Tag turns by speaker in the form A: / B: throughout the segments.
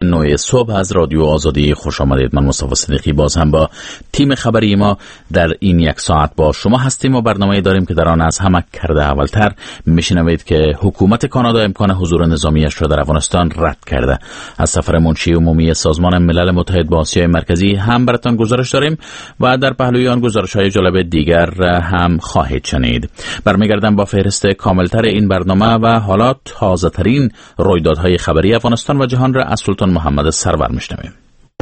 A: 9 صبح از رادیو آزادی خوش آمدید. من مصطفی صدیقی باز هم با تیم خبری ما در این یک ساعت با شما هستیم و برنامه‌ای داریم که در آن از همه کرده اولتر میشنوید که حکومت کانادا امکان حضور نظامیش را در افغانستان رد کرده. از سفر منشی عمومی سازمان ملل متحد به آسیای مرکزی هم براتون گزارش داریم و در پهلوی آن گزارش‌های جالب دیگر هم خواهید شنید. برمیگردم با فهرست کاملتر این برنامه و حالا تازه‌ترین رویدادهای خبری افغانستان و جهان را از سلطان محمد سرور میشنویم.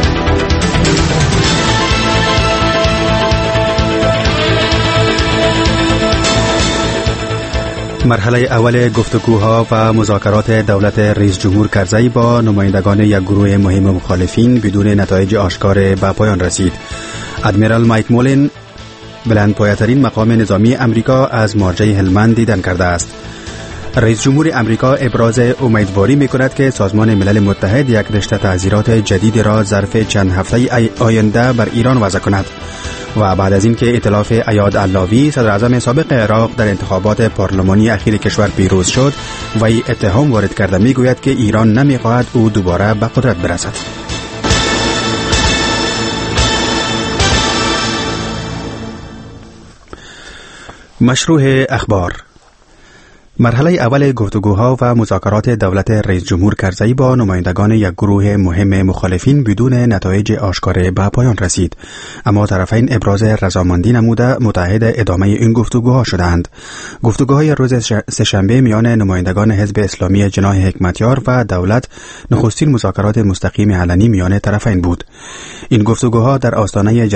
B: مرحله اول گفتگوها و مذاکرات دولت رئیس جمهور کرزی با نمایندگان یک گروه مهم مخالفین بدون نتایج آشکار به پایان رسید. ادمیرال مایک مولین بلندپایه‌ترین مقام نظامی امریکا از مارجه هلمند دیدن کرده است. رئیس جمهور امریکا ابراز امیدواری می‌کند که سازمان ملل متحد یک رشته تعزیرات جدید را ظرف چند هفته آینده بر ایران وضع کند و بعد از اینکه ائتلاف ایاد علاوی صدر اعظم سابق عراق در انتخابات پارلمانی اخیر کشور پیروز شد و اتهام وارد کرده می‌گوید که ایران نمی‌خواهد او دوباره به قدرت برسد. مشروع اخبار. مرحله اول گفتگوها و مذاکرات دولت رئیس جمهور کرزی با نمایندگان یک گروه مهم مخالفین بدون نتایج آشکار به پایان رسید، اما طرفین ابراز رضامندی نموده متعهد ادامه این گفتگوها شدند. گفتگوهای روز سه‌شنبه میان نمایندگان حزب اسلامی جناح حکمتیار و دولت نخستین مذاکرات مستقیم علنی میان طرفین بود. این گفتگوها در آستانه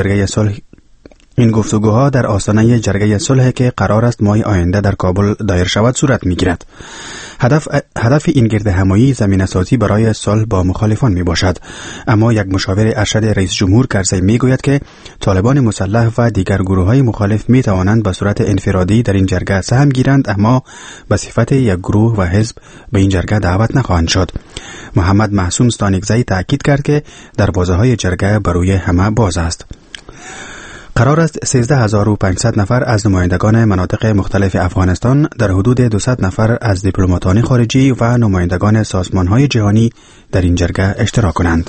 B: جرگه صلح که قرار است ماه آینده در کابل دایر شود صورت می‌گیرد. هدف این گرد همایی زمینه‌سازی برای صلح با مخالفان میباشد، اما یک مشاور ارشد رئیس جمهور کرزی میگوید که طالبان مسلح و دیگر گروه‌های مخالف میتوانند به صورت انفرادی در این جرگه سهم گیرند، اما به صفت یک گروه و حزب به این جرگه دعوت نخواهند شد. محمد معصوم ستانکزی تاکید کرد که دروازه‌های جرگه بروی همه باز است. قرار است 13500 نفر از نمایندگان مناطق مختلف افغانستان در حدود 200 نفر از دیپلماتان خارجی و نمایندگان سازمان‌های جهانی در این جرگه اشتراک کنند.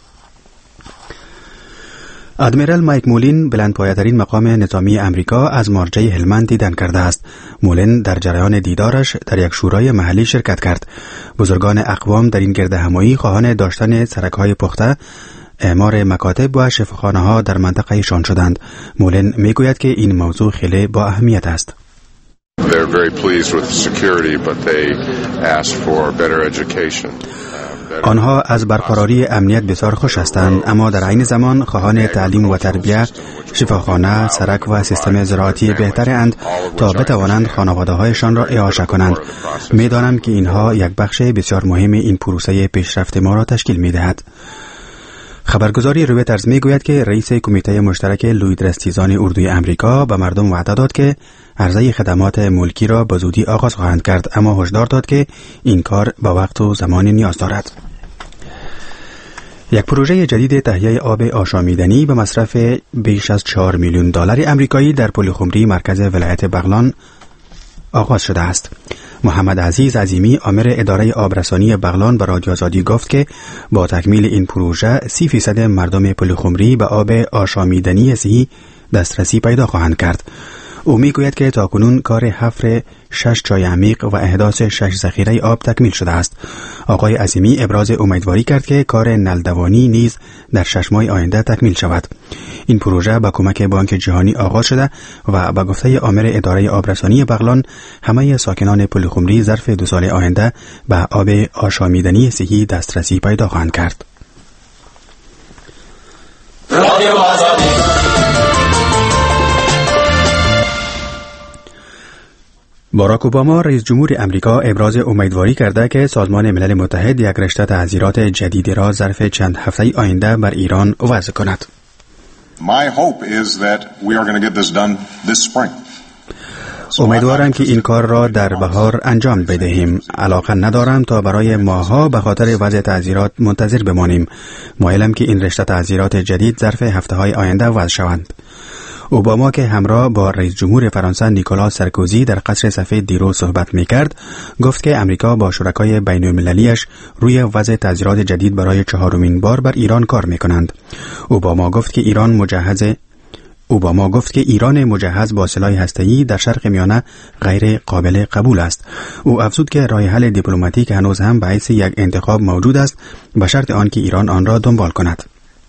B: ادمیرال مایک مولین بلندپایه‌ترین مقام نظامی امریکا از مارجه هلمند دیدن کرده است. مولین در جریان دیدارش در یک شورای محلی شرکت کرد. بزرگان اقوام در این گرد همایی خواهان داشتن سرک‌های پخته، اعمار مکاتب و شفاخانه‌ها در منطقه شان شدند. مولین میگوید که این موضوع خیلی با اهمیت است. آنها از برقراری امنیت بسیار خوش هستند، اما در عین زمان خواهان تعلیم و تربیت، شفاخانه، سرک و سیستم زراعتی بهترند تا بتوانند خانواده‌هایشان را اعاشه کنند. می‌دانم که اینها یک بخش بسیار مهم این پروسه پیشرفت ما را تشکیل می‌دهد. خبرگزاری رویترز میگوید که رئیس کمیته مشترک لوید رستیزان اردوی امریکا به مردم وعده داد که عرضه خدمات ملکی را به زودی آغاز خواهند کرد، اما هشدار داد که این کار به وقت و زمانی نیاز دارد. یک پروژه جدید تهیه آب آشامیدنی به مصرف بیش از 4 میلیون دلار آمریکایی در پلخمری مرکز ولایت بغلان آغاز شده است. محمد عزیز عظیمی آمر اداره آبرسانی بغلان به رادیو آزادی گفت که با تکمیل این پروژه 30% مردم پلخمری به آب آشامیدنی صحی دسترسی پیدا خواهند کرد. او میگوید که تاکنون کار حفر 6 چای عمیق و احداث 6 ذخیره آب تکمیل شده است. آقای عظیمی ابراز امیدواری کرد که کار نلدوانی نیز در 6 ماه آینده تکمیل شود. این پروژه با کمک بانک جهانی آغاز شده و به گفته آمر اداره آبرسانی بغلان همه ساکنان پلخمری ظرف 2 سال آینده به آب آشامیدنی صحی دسترسی پیدا خواهند کرد. باراک اوباما رئیس جمهور امریکا ابراز امیدواری کرده که سازمان ملل متحد یک رشته تعزیرات جدیدی را ظرف چند هفته آینده بر ایران وضع کند.
C: My hope is that we are going to get this done this spring.
B: امیدوارم که این کار را در بهار انجام بدهیم. علاقه ندارم تا برای ماه‌ها به خاطر وضع تعزیرات منتظر بمانیم. مایلم که این رشته تعزیرات جدید ظرف هفته‌های آینده وضع شوند. اوباما که همراه با رئیس جمهور فرانسه نیکولاس سارکوزی در قصر سفید دیروز صحبت می‌کرد، گفت که امریکا با شرکای بین‌المللیش روی وضع تذیرات جدید برای 4مین بار بر ایران کار می‌کنند. اوباما گفت که ایران مجهز با سلاح هسته‌ای در شرق میانه غیر قابل قبول است. او افزود که راه حل دیپلماتیک هنوز هم به حیث یک انتخاب موجود است، به شرط آنکه ایران آن را دنبال کند.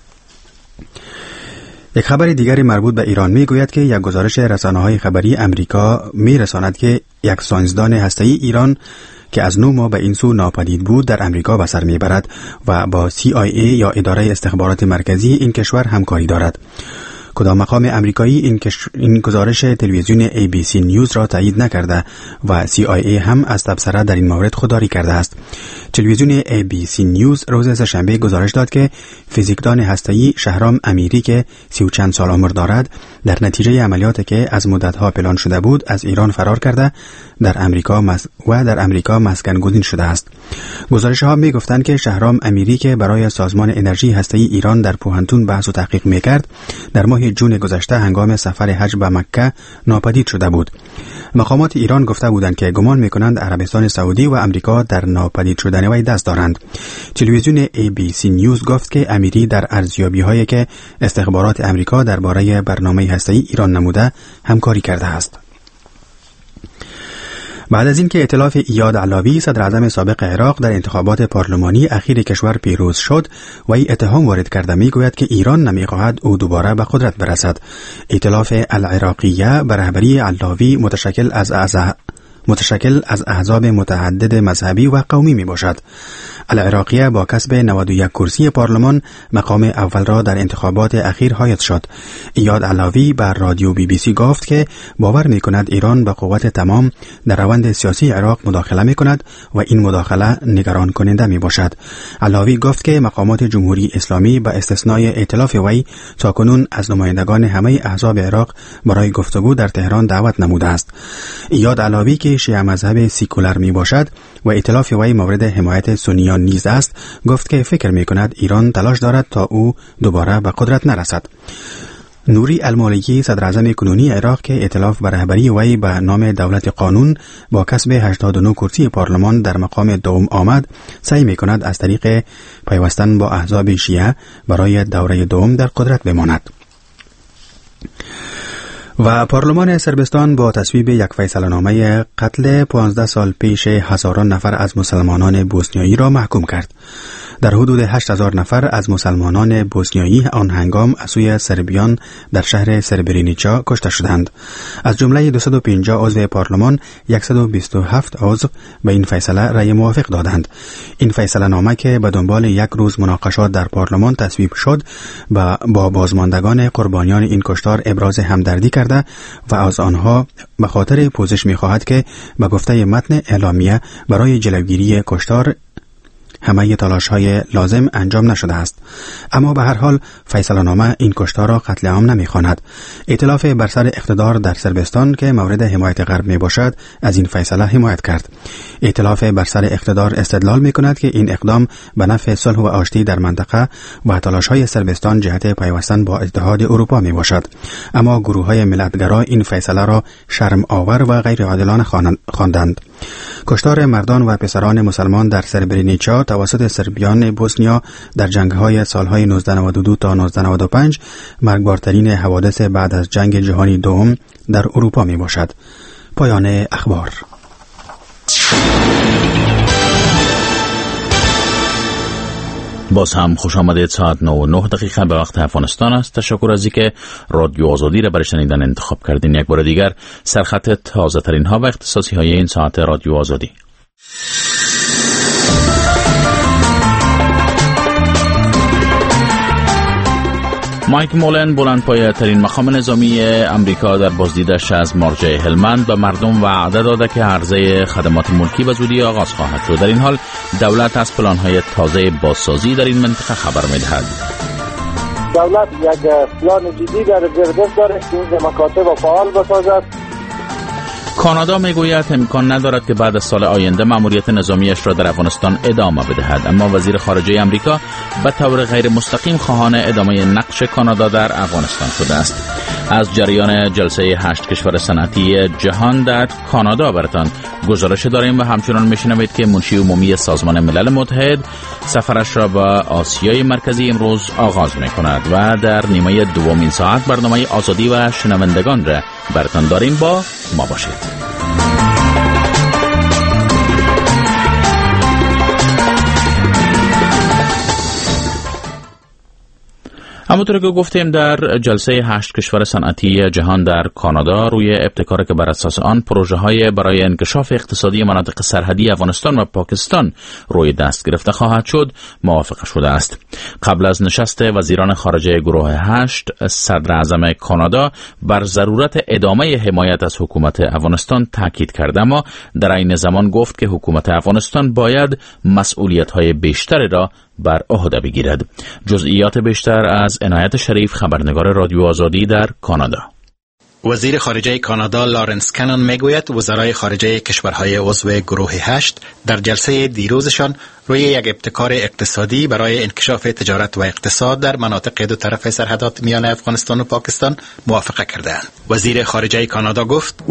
B: یک خبر دیگری مربوط به ایران میگوید که یک گزارش رسانه‌های خبری امریکا میرساند که یک ساینسدان هسته‌ای ایران که از 9 ماه به این سو ناپدید بود در امریکا به سر میبرد و با CIA یا اداره استخبارات مرکزی این کشور همکاری دارد. کدام مقام امریکایی این گزارش تلویزیون ABC نیوز را تایید نکرده و CIA هم از تبصره در این مورد خودداری کرده است. تلویزیون ABC نیوز روز سه‌شنبه گزارش داد که فیزیکدان هسته‌ای شهرام امیری که 30 و چند سال عمر دارد در نتیجه عملیاتی که از مدت‌ها پلان شده بود از ایران فرار کرده در امریکا مسکن گزین شده است. گزارش‌ها می‌گفتند که شهرام امیری که برای سازمان انرژی هسته‌ای ایران در پوهنتون بحث و تحقیق می‌کرد در ماه جون گذشته هنگام سفر حج به مکه ناپدید شده بود. مقامات ایران گفته بودند که گمان می‌کنند عربستان سعودی و امریکا در ناپدید شدن وی دست دارند. تلویزیون ABC نیوز گفت که امیری در ارزیابی‌هایی که استخبارات امریکا درباره برنامه هسته‌ای ایران نموده همکاری کرده است. بعد از اینکه ائتلاف ایاد علاوی صدر اعظم سابق عراق در انتخابات پارلمانی اخیر کشور پیروز شد و اتهام وارد کرده میگوید که ایران نمیخواهد او دوباره به قدرت برسد. ائتلاف العراقیه به رهبری علاوی متشکل از احزاب متعدد مذهبی و قومی می باشد. العراقیه با کسب 91 کرسی پارلمان مقام اول را در انتخابات اخیر حایز شد. ایاد علاوی بر رادیو BBC گفت که باور می کند ایران به قوت تمام در روند سیاسی عراق مداخله می کند و این مداخله نگران کننده می باشد. علاوی گفت که مقامات جمهوری اسلامی به استثنای ائتلاف وی تاکنون از نمایندگان همه احزاب عراق برای گفتگو در تهران دعوت نموده است. ایاد علاوی که شیعه مذهب سیکولر می باشد و ائتلاف وی مورد حمایت سنیان نیز است، گفت که فکر می کند ایران تلاش دارد تا او دوباره به قدرت نرسد. نوری المالکی صدر اعظم کنونی عراق که ائتلاف به رهبری وی به نام دولت قانون با کسب 89 کرسی پارلمان در مقام دوم آمد، سعی می کند از طریق پیوستن با احزاب شیعه برای دوره دوم در قدرت بماند. و پارلمان سربستان با تصویب یک فیصله‌نامه قتل 15 سال پیش هزاران نفر از مسلمانان بوسنیایی را محکوم کرد. در حدود 8000 نفر از مسلمانان بوسنیایی آن هنگام از سوی سربیان در شهر سربرینیچا کشته شدند. از جمله 250 عضو پارلمان 127 عضو به این فیصله رأی موافق دادند. این فیصله نامه که به دنبال یک روز مناقشات در پارلمان تصویب شد با بازماندگان قربانیان این کشتار ابراز همدردی کرده و از آنها به خاطر پوزش می‌خواهد که به گفته متن اعلامیه برای جلوگیری کشتار همه تلاش‌های لازم انجام نشده است. اما به هر حال فیصله‌نامه این کشتار را قتل عام نمی‌خواند. ائتلاف بر سر اقتدار در سربستان که مورد حمایت غرب میباشد از این فیصله حمایت کرد. ائتلاف بر سر اقتدار استدلال می‌کند که این اقدام به نفع صلح و آشتی در منطقه و تلاش‌های سربستان جهت پیوستن با اتحاد اروپا میباشد. اما گروه‌های ملت‌گرا این فیصله را شرم آور و غیر عادلانه خواندند. کشتار مردان و پسران مسلمان در سربرینیچا توسط سربیان بوسنیا در جنگ‌های سال‌های 1992 تا 1995 مرگبارترین حوادث بعد از جنگ جهانی دوم در اروپا میباشد. پایان اخبار.
A: باز هم خوش آمدید. ساعت 9:09 به وقت افغانستان است. تشکر از اینکه رادیو آزادی را برای شنیدن انتخاب کردین. یک بار دیگر سرخط تازه ترین ها و اختصاصی های این ساعت رادیو آزادی. مایک مولن بلندپایه ترین مقام نظامی امریکا در بازدیدش از مارجه هلمند به مردم وعده داده که عرضه خدمات ملکی به زودی آغاز خواهد شد. در این حال دولت از پلان‌های تازه بازسازی در این منطقه خبر می‌دهد.
D: دولت یک پلان جدی در گردش دارد که این مکاتب فعال بسازد.
A: کانادا میگوید امکان ندارد که بعد از سال آینده مأموریت نظامیش را در افغانستان ادامه بدهد، اما وزیر خارجه آمریکا به طور غیر مستقیم خواهان ادامه نقش کانادا در افغانستان شده است. از جریان جلسه 8 کشور صنعتی جهان در کانادا براتان گزارش داریم و همچنان میشنوید که منشی عمومی سازمان ملل متحد سفرش را به آسیای مرکزی امروز آغاز میکند و در نیمه دومین ساعت برنامه آزادی و شنوندگان را براتان داریم. با ما باشید. همونطور که گفتیم در جلسه 8 کشور صنعتی جهان در کانادا روی ابتکاری که بر اساس آن پروژه های برای انکشاف اقتصادی مناطق سرحدی افغانستان و پاکستان روی دست گرفته خواهد شد موافقه شده است. قبل از نشست وزیران خارجه گروه 8 صدر اعظم کانادا بر ضرورت ادامه حمایت از حکومت افغانستان تاکید کرد، اما در عین زمان گفت که حکومت افغانستان باید مسئولیت های بیشتری را بر عهده بگیرد. جزئیات بیشتر از عنایت شریف، خبرنگار رادیو آزادی در کانادا.
E: وزیر خارجه کانادا لارنس کنن میگوید وزرای خارجه کشورهای عضو گروه 8 در جلسه دیروزشان روی یک ابتکار اقتصادی برای انکشاف تجارت و اقتصاد در مناطق دو طرف سرحدات میان افغانستان و پاکستان موافقه کردند. وزیر خارجه کانادا گفت: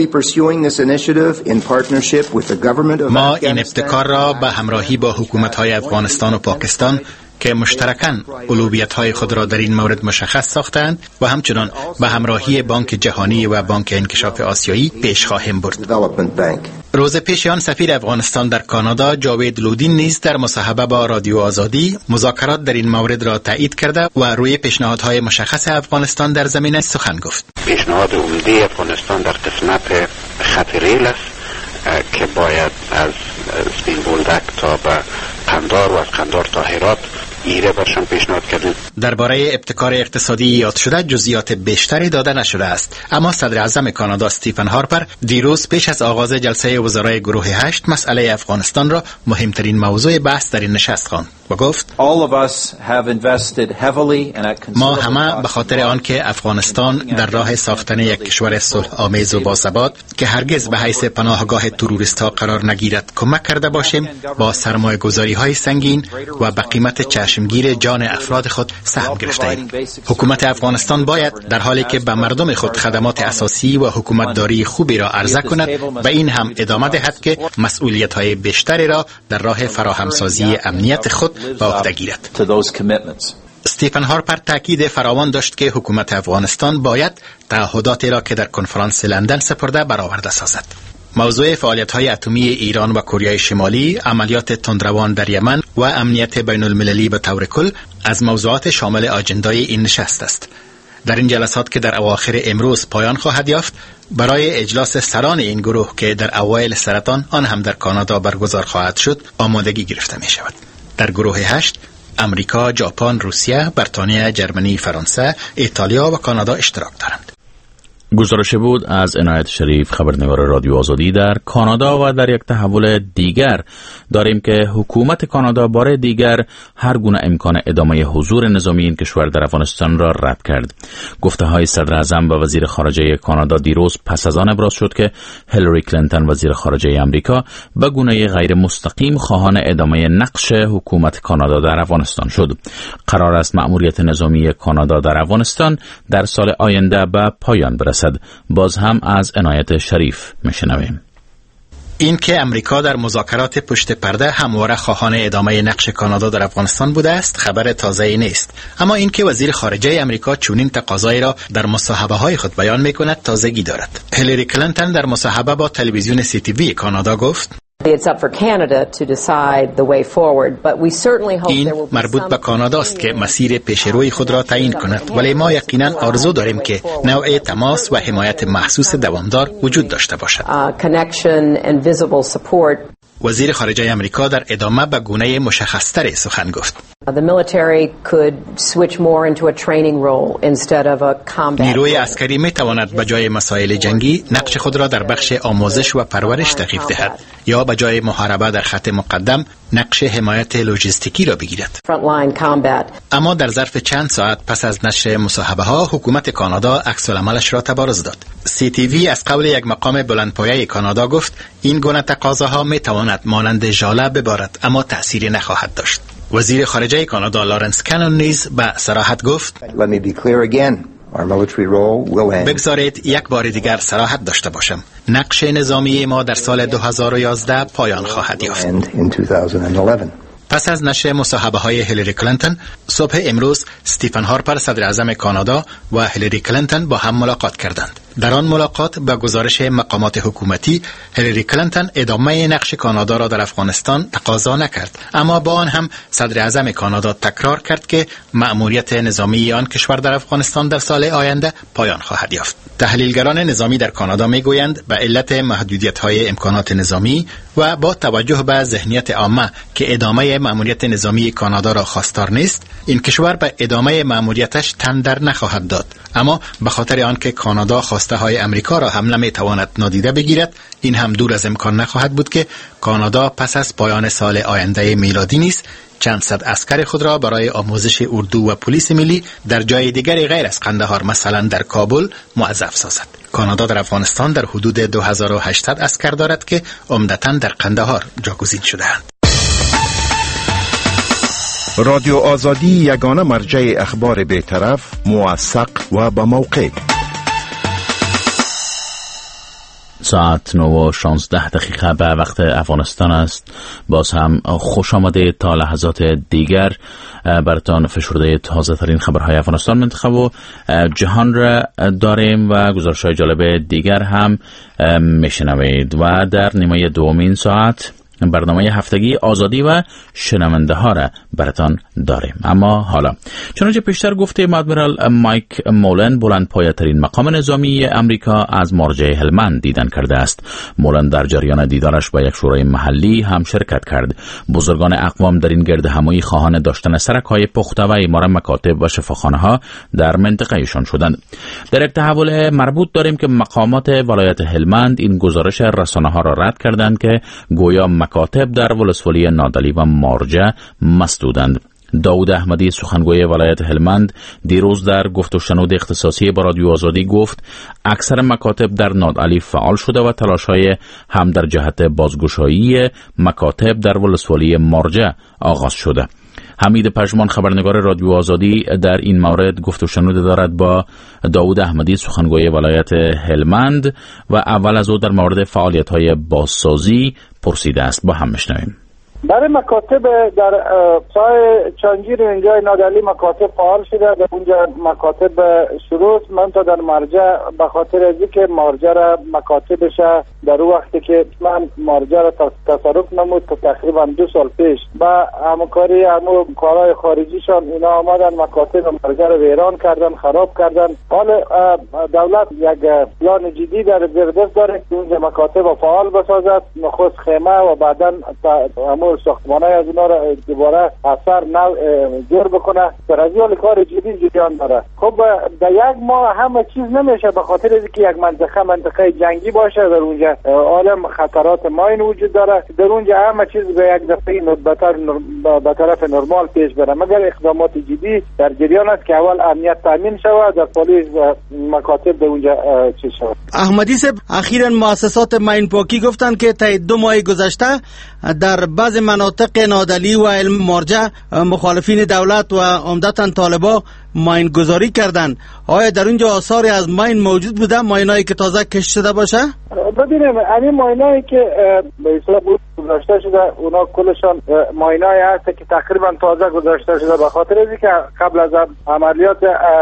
E: ما این ابتکار را به همراهی با حکومت‌های افغانستان و پاکستان که مشترکاً اولویت‌های خود را در این مورد مشخص ساختند و همچنان به همراهی بانک جهانی و بانک انکشاف آسیایی پیش خواهیم برد. روز پیش آن سفیر افغانستان در کانادا جاوید لودین نیز در مصاحبه با رادیو آزادی مذاکرات در این مورد را تایید کرده و روی پیشنهادهای مشخص افغانستان در زمینه سخن گفت.
F: پیشنهاد عمده افغانستان در قسمت خط ریل است که باید از سپین بولدک تا به قندار و از قندار تا هرات ایره برشان پیشنهاد کردیم.
E: درباره ابتکار اقتصادی یاد شده جزئیات بیشتری داده نشده است، اما صدر اعظم کانادا استیفن هارپر دیروز پیش از آغاز جلسه وزرای گروه 8 مسئله افغانستان را مهمترین موضوع بحث در این نشست خواند و گفت: ما همه به خاطر آنکه افغانستان در راه ساختن یک کشور صلح آمیز و باثبات که هرگز به حیث پناهگاه تروریست‌ها قرار نگیرد کمک کرده باشیم، با سرمایه‌گذاری‌های سنگین و به قیمت چشمگیر جان افراد خود سهم گرفته‌ایم. حکومت افغانستان باید در حالی که به مردم خود خدمات اساسی و حکومتداری خوبی را عرضه کند و این هم ادامه دهد که مسئولیت‌های بیشتری را در راه فراهمسازی امنیت خود به عهده گیرد. استیفن هارپر تاکید فراوان داشت که حکومت افغانستان باید تعهداتی را که در کنفرانس لندن سپرده برآورده سازد. موضوع فعالیت‌های اتمی ایران و کره شمالی، عملیات تندروان در یمن و امنیت بین المللی به طور کل از موضوعات شامل آجندای این نشست است. در این جلسات که در اواخر امروز پایان خواهد یافت، برای اجلاس سران این گروه که در اوایل سرطان آن هم در کانادا برگزار خواهد شد آمادگی گرفته می شود. در گروه 8 امریکا، ژاپن، روسیه، بریتانیا، جرمنی، فرانسه، ایتالیا و کانادا اشتراک دارند.
A: گزارش بود از عنایت شریف، خبرنگار رادیو آزادی در کانادا. و در یک تحول دیگر داریم که حکومت کانادا بار دیگر هر گونه امکان ادامه حضور نظامی این کشور در افغانستان را رد کرد. گفته های صدر اعظم و وزیر خارجه کانادا دیروز پس از آن ابراز شد که هیلاری کلینتون وزیر خارجه آمریکا به گونه غیر مستقیم خواهان ادامه نقش حکومت کانادا در افغانستان شد. قرار است مأموریت نظامی کانادا در افغانستان در سال آینده به پایان برسد. باز هم از عنایت شریف میشنویم.
E: این که امریکا در مذاکرات پشت پرده همواره خواهان ادامه نقش کانادا در افغانستان بوده است خبر تازه‌ای نیست، اما این که وزیر خارجه امریکا چنین تقاضایی را در مصاحبه‌های خود بیان می‌کند تازگی دارد. هیلاری کلینتون در مصاحبه با تلویزیون CTV کانادا گفت: این مربوط به کانادا است که مسیر پیشروی خود را تعیین کند، ولی ما یقینا آرزو داریم که نوع تماس و حمایت محسوس دوامدار وجود داشته باشد. وزیر خارجه آمریکا در ادامه به گونه مشخص‌تری سخن گفت. نیروی عسکری می تواند به جای مسائل جنگی نقش خود را در بخش آموزش و پرورش تغییر دهد یا به جای محاربه در خط مقدم نقش حمایت لوجستیکی را بگیرد. اما در ظرف چند ساعت پس از نشر مصاحبه ها حکومت کانادا عکس العملش را تبارز داد. CTV از قول یک مقام بلندپایه کانادا گفت این گونه تقاضاها می تواند مانند ژاله ببارد اما تأثیری نخواهد داشت. وزیر خارجه کانادا لارنس کانون نیز به صراحت گفت بگذارید یک بار دیگر صراحت داشته باشم. نقش نظامی ما در سال 2011 پایان خواهد یافت. پس از نشر مصاحبه های هیلاری کلینتون صبح امروز استیفن هارپر صدر اعظم کانادا و هیلاری کلینتون با هم ملاقات کردند. در آن ملاقات به گزارش مقامات حکومتی هیلاری کلینتون ادامه نقش کانادا را در افغانستان تقاضا نکرد، اما با آن هم صدر اعظم کانادا تکرار کرد که مأموریت نظامی آن کشور در افغانستان در سال آینده پایان خواهد یافت. تحلیلگران نظامی در کانادا میگویند به علت محدودیت‌های امکانات نظامی و با توجه به ذهنیت عامه که ادامه مأموریت نظامی کانادا را خواستار نیست، این کشور به ادامه مأموریتش تن در نخواهد داد. اما به خاطر آنکه کانادا خواسته های امریکا را هم نمیتواند نادیده بگیرد، این هم دور از امکان نخواهد بود که کانادا پس از پایان سال آینده میلادی نیز چند صد عسکر خود را برای آموزش اردو و پلیس ملی در جای دیگری غیر از قندهار، مثلا در کابل، موظف سازد. کانادا در افغانستان در حدود 2800 عسکر دارد که عمدتاً در قندهار جاگزین شده‌اند.
G: رادیو آزادی یگانه مرجع اخبار بی‌طرف، موثق و با موقع.
A: ساعت 9:16 به وقت افغانستان است. باز هم خوش آمده تا لحظات دیگر براتان فشرده تازه ترین خبرهای افغانستان، منطقه و جهان را داریم و گزارش‌های جالب دیگر هم میشنوید و در نیمه دومین ساعت برنامه هفتگی آزادی و شنونده ها را براتان داریم. اما حالا چنانچه پیشتر گفتیم، ادمیرال مایک مولن بلندپایه ترین مقام نظامی امریکا از مارجه هلمند دیدن کرده است. مولن در جریان دیدارش با یک شورای محلی هم شرکت کرد. بزرگان اقوام در این گرد همایی خواهان داشتن سرک‌های پخته و اعمار مکاتب و شفاخانه ها در منطقه ایشان شدند. در یک تحول مربوط داریم که مقامات ولایت هلمند این گزارش رسانه ها را رد کردند که گویا مکاتب در ولسوالی نادعلی و مارجه مسدودند. داود احمدی سخنگوی ولایت هلمند دیروز در گفت و شنود اختصاصی با رادیو آزادی گفت اکثر مکاتب در نادعلی فعال شده و تلاش‌های هم در جهت بازگشایی مکاتب در ولسوالی مارجه آغاز شده. حمید پژمان خبرنگار رادیو آزادی در این مورد گفت و شنود دارد با داود احمدی سخنگوی ولایت هلمند و اول از او در مورد فعالیت‌های بازسازی پرسیده است. با هم میشنویم.
D: برای مکاتب در سای چانگیر اینجا نادعلی مکاتب فعال شده، در اونجا مکاتب شروع من تا در مرجع به خاطر از اینکه مرجع را مکاتبش در وقتی که من مرجع را تصرف نمود تا تقریبا 2 سال پیش با همکاری همو کارهای خارجیشان اینا آمدن مکاتب مرجع را ویران کردن، خراب کردن. حال دولت یک پلان جدی در دست داره که اونجا مکاتب فعال بسازد، نخست خیمه و بعدا همو ساختمانه از اونا را دوباره اثر نو جور بکنه. در از حال کار جدی جریان داره. خب در یک ماه همه چیز نمیشه به خاطر اینکه یک منطقه جنگی باشه، در اونجا عالم خطرات ماین وجود داره، در اونجا همه چیز به یک دفعه به طرف نرمال پیش بره، مگر اقدامات جدی در جریان است که اول امنیت تامین شود، در پلیس مکاتب در اونجا چی شود.
H: احمدی صاحب اخیراً مؤسسات ماین پاکی گفتن که تا 2 ماه گذشته در بعض مناطق نادعلی و مارجه مخالفین دولت و عمدتاً طالبا ماین گذاری کردن. آیا در اونجا آثاری از ماین موجود بوده؟ ماینایی که تازه کشت شده باشه؟
D: ببینیم این ماینایی که به اصطلاح گذاشته شده اونا کلشان ماینایی هست که تقریبا تازه گذاشته شده، به خاطر اینکه قبل از عملیات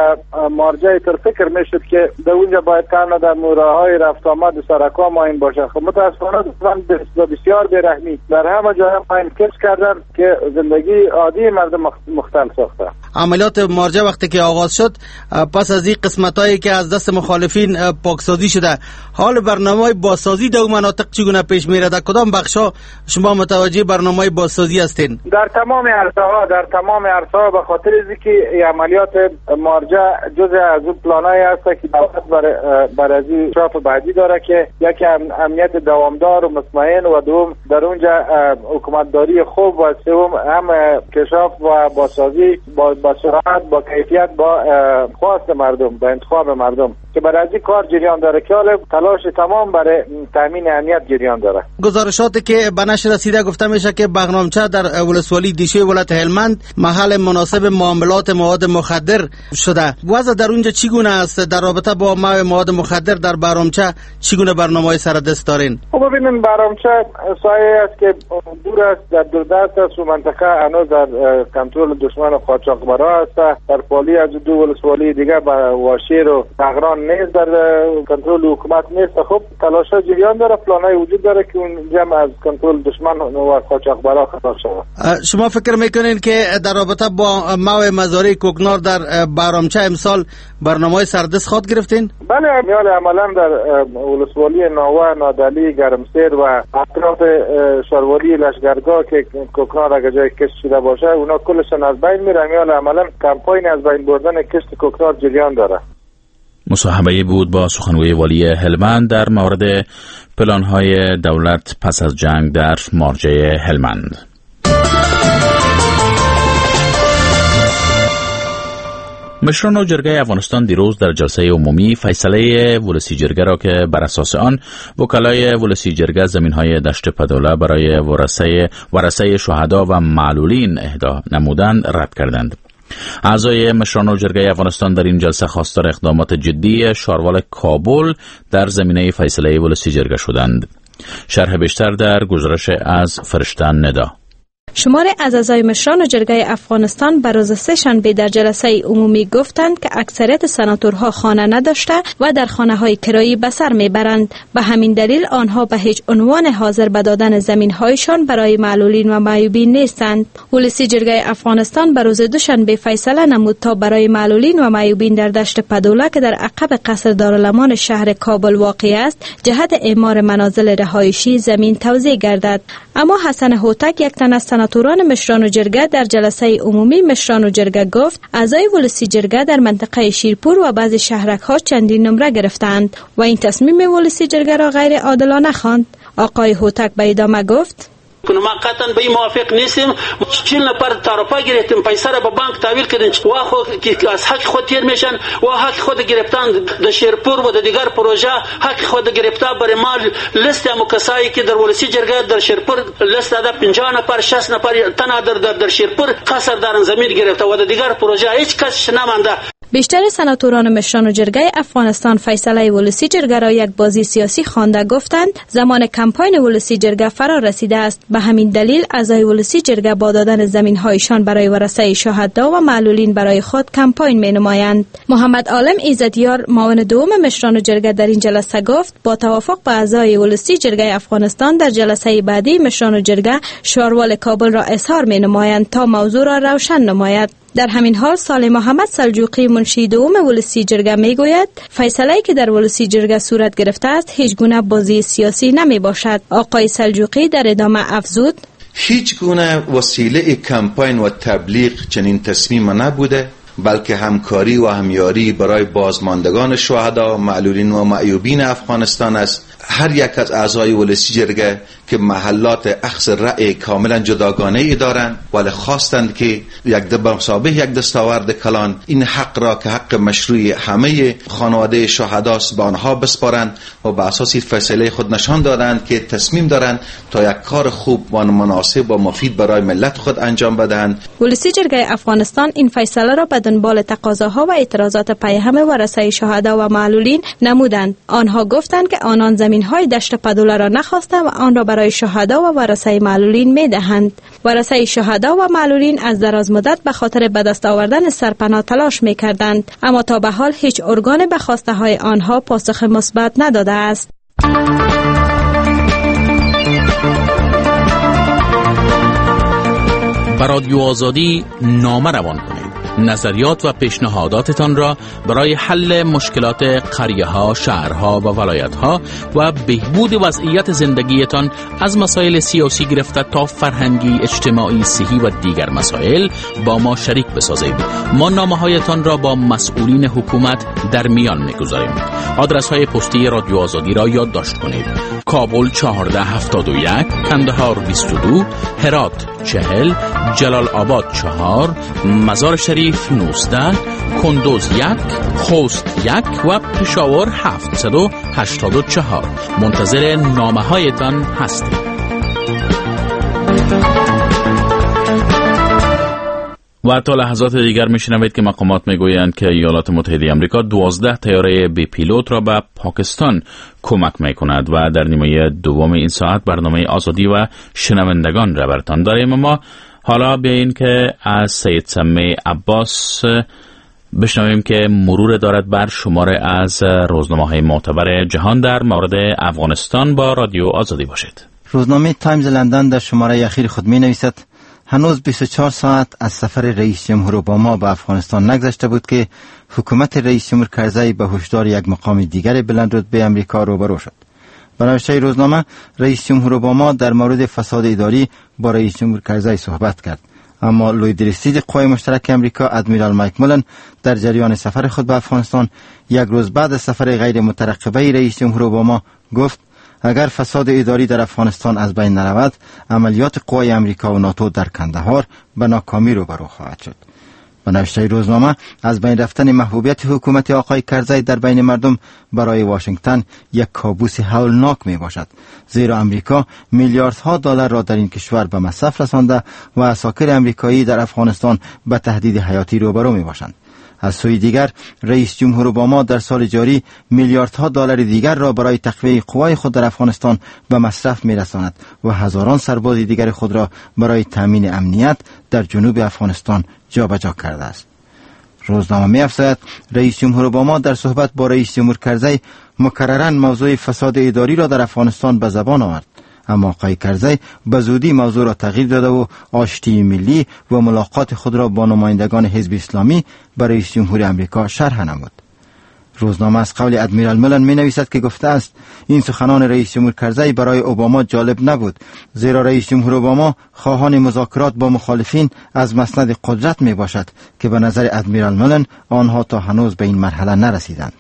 D: مارجه تر فکر میشد که در اونجا باید تنها در موراهای رفت آمد و سرکا ماین باشه. خب متاسفانه بسیار بیرحمی در همه جای ماین کشت کردن که زندگی عادی مردم مختل ساخته.
H: عملیات مارجه وقتی که آغاز شد پس از این قسمتایی که از دست مخالفین پاکسازی شده، حال برنامه‌های بازسازی در مناطق چگونه پیش میره؟ در کدام بخشا شما متوجه برنامه بازسازی هستین؟
D: در تمام عرصه ها به خاطر اینکه عملیات مارجه جزء از اون پلانایی است که دولت بر از اطراف بعدی داره که یکی امنیت دوامدار و مطمئن و دوم در اونجا حکومتداری خوب و سوم هم کشاف و بازسازی با سرعت با کیفیت با خواست مردم با انتخاب مردم که برای این کار جریان داره که تلاش تمام برای تامین امنیت جریان داره.
H: گزارشاتی که به نشر رسیده گفته میشه که بغنامچه در ولسوالی دیشه ولایت هلمند محل مناسب معاملات مواد مخدر شده. وضع در اونجا چگونه است؟ در رابطه با مواد مخدر در بغنامچه چگونه برنامه‌های سردست دارین؟
D: خب ببینید بغنامچه سایه است که دور است، در دوردست است و منطقه هنوز در کنترل دشمن و قاچاقبرا است. در پالی از دو ولسوالی دیگه با واشیر و بغران نیست، در کنترل حکومت نیست. خب تلاش‌ها جریان داره، پلان‌های وجود داره که اون جمع از کنترل دشمن و قاچاقبرا خلاص شود.
H: شما فکر میکنین که در رابطه با مواد مزارع کوکنار در بغرامچه امسال برنامه‌های سردست خواهد گرفتین؟
D: بله، عملاً در ولسوالی ناوه، نادعلی، گرمسیر و اطراف شاروالی لشگرگاه که کوکنار اگه جای کشت شده باشه اونا کلشون از بین میره. عملاً کمپاین از بین بردن کشت کوکنار جریان داره.
A: مصاحبه بود با سخنگوی والی هلمند در مورد پلان‌های دولت پس از جنگ در مارجه هلمند. مشران جرگه افغانستان دیروز در جلسه عمومی فیصله ولسی جرگه را که بر اساس آن وکلای ولسی جرگه زمین‌های دشت پدوله برای ورثه شهدا و معلولین اهدا نمودند رد کردند. اعضای مشران جرگه افغانستان در این جلسه خواستار اقدامات جدی شاروال کابل در زمینه فیصله ولسی جرگه شدند. شرح بیشتر در گزارش از فرشته ندا.
I: شماری از اعضای مشران جرگه افغانستان بر روز سه‌شنبه در جلسه عمومی گفتند که اکثریت سناتورها خانه نداشته و در خانه‌های کرایی به سر میبرند. به همین دلیل آنها به هیچ عنوان حاضر به دادن زمین‌هایشان برای معلولین و معیوبین نیستند. ولسی جرگه افغانستان بر روز دوشنبه فیصله نمود تا برای معلولین و معیوبین در دشت پدوله که در عقب قصر دارالامان شهر کابل واقع است جهت اعمار منازل رهایشی زمین توزیع گردد. اما حسن هوتک، یک تن از سناتوران مشران و جرگه، در جلسه عمومی مشران و جرگه گفت اعضای ولسی جرگه در منطقه شیرپور و بعضی شهرک‌ها چندین نمره گرفتند و این تصمیم ولسی جرگه را غیر عادلانه خواند. آقای هوتک به ادامه گفت
J: ما قطعا به این موافق نیستیم. 40 نفر تعرفه گرفتیم، پیسه را به بانک تحویل کردیم و خود از حق خود تیر میشن و حق خود گرفتن در شیرپور و در دیگر پروژه حق خود گرفته برای مال لیست هم کسایی که در ولسی جرگه در شیرپور لیست داده 50 نفر 60 نفر تنها در شیرپور قصر دارن زمین گرفته و در دیگر پروژه هیچ کس نمانده.
I: بیشتر سناتوران مشران و جرگه افغانستان فیصله ولسی جرگه را یک بازی سیاسی خوانده گفتند زمان کمپاین ولسی جرگه فرا رسیده است. به همین دلیل اعضای ولسی جرگه با دادن زمین‌هایشان برای ورثه شهدا و معلولین برای خود کمپاین می‌نمایند. محمد عالم ایزدیار، معاون دوم مشران و جرگه، در این جلسه گفت با توافق با اعضای ولسی جرگه افغانستان در جلسه بعدی مشران و جرگه شاروال کابل را اظهار می‌نمایند تا موضوع را روشن نماید. در همین حال صالح محمد سلجوقی، منشی دوم ولسی جرگه میگوید فیصله‌ای که در ولسی جرگه صورت گرفته است هیچ گونه بازی سیاسی نمی باشد. آقای سلجوقی در ادامه افزود
K: هیچ گونه وسیله کمپاین و تبلیغ چنین تصمیم نبوده، بلکه همکاری و همیاری برای بازماندگان شهدا، معلولین و معیوبین افغانستان است. هر یک از اعضای ولسی جرگه که محلات اخذ رأی کاملا جداگانه ای دارند ولی خواستند که یک مسابقه یک دستاورد کلان این حق را که حق مشروع همه خانواده شهداست به آنها بسپارند و به اساس فیصله خود نشان دادند که تصمیم دارند تا یک کار خوب و مناسب و مفید برای ملت خود انجام بدهند.
I: ولسی جرگه افغانستان این فیصله را به دنبال تقاضاها و اعتراضات پیهم ورثه شهدا و معلولین نمودند. آنها گفتند که آنان زمین‌های دشت پدوله را نخواستند و آن را برای شهدا و ورثه معلولین می‌دهند. ورثه شهدا و معلولین از دراز مدت به خاطر به دست آوردن سرپناه تلاش می‌کردند، اما تا به حال هیچ ارگان به خواسته‌های آنها پاسخ مثبت نداده است.
A: بر رادیو آزادی نامه روان کنید. نظریات و پیشنهاداتتان را برای حل مشکلات قریه‌ها، شهرها و ولایت‌ها و بهبود وضعیت زندگیتان از مسائل سیاسی گرفته تا فرهنگی، اجتماعی، صحی و دیگر مسائل با ما شریک بسازید. ما نامه‌هایتان را با مسئولین حکومت در میان می‌گذاریم. آدرس‌های پستی رادیو آزادی را یادداشت کنید: کابل 1471، کندهار 22، هرات 40، جلال آباد 4، مزار شریف 19، کندوز 1، خوست 1 و پشاور 784. منتظر نامه هایتان هستیم. و تا لحظات دیگر میشنوید که مقامات میگویند که ایالات متحده آمریکا 12 طیاره بی پیلوت را به پاکستان کمک میکند و در نیمه دوم این ساعت برنامه آزادی و شنوندگان را براتان داریم. ما حالا بیاییم که از سید سمی عباس بشنویم که مرور دارد بر شماره از روزنامه‌های معتبر جهان در مورد افغانستان با رادیو آزادی باشید.
L: روزنامه تایمز لندن در شماره اخیر خود می نویسد هنوز 24 ساعت از سفر رئیس جمهور اوباما به افغانستان نگذشته بود که حکومت رئیس جمهور کرزی به هشدار یک مقام دیگر بلندرتبه امریکا روبرو شد. به نوشته روزنامه، رئیس جمهور اوباما در مورد فساد اداری با رئیس جمهور کرزی صحبت کرد، اما لوید رسید قوای مشترک امریکا ادمیرال مایک مولن در جریان سفر خود به افغانستان یک روز بعد از سفر غیر مترقبه رئیس جمهور اوباما گفت اگر فساد اداری در افغانستان از بین نرود، عملیات قوای امریکا و ناتو در کندهار به ناکامی روبرو خواهد شد. به نوشته روزنامه، از بین رفتن محبوبیت حکومت آقای کرزی در بین مردم برای واشنگتن یک کابوس هولناک می باشد، زیرا امریکا میلیاردها دلار را در این کشور به مصرف رسانده و عساکر امریکایی در افغانستان به تهدید حیاتی روبرو می باشند. از سوی دیگر، رئیس جمهور اوباما در سال جاری میلیاردها دلار دیگر را برای تقویه قوای خود در افغانستان به مصرف می‌رساند و هزاران سرباز دیگر خود را برای تامین امنیت در جنوب افغانستان جابجا کرده است. روزنامه می‌افزاید رئیس جمهور اوباما در صحبت با رئیس جمهور کرزی مکرراً موضوع فساد اداری را در افغانستان به زبان آورد، اما آقای کرزی به زودی موضوع را تغییر داده و آشتی ملی و ملاقات خود را با نمایندگان حزب اسلامی به رئیس جمهور امریکا شرح نمود. روزنامه از قول ادمیرال مولن می نویسد که گفته است این سخنان رئیس جمهور کرزی برای اوباما جالب نبود، زیرا رئیس جمهور اوباما خواهان مذاکرات با مخالفین از مسند قدرت می باشد که به نظر ادمیرال مولن آنها تا هنوز به این مرحله نرسیدند.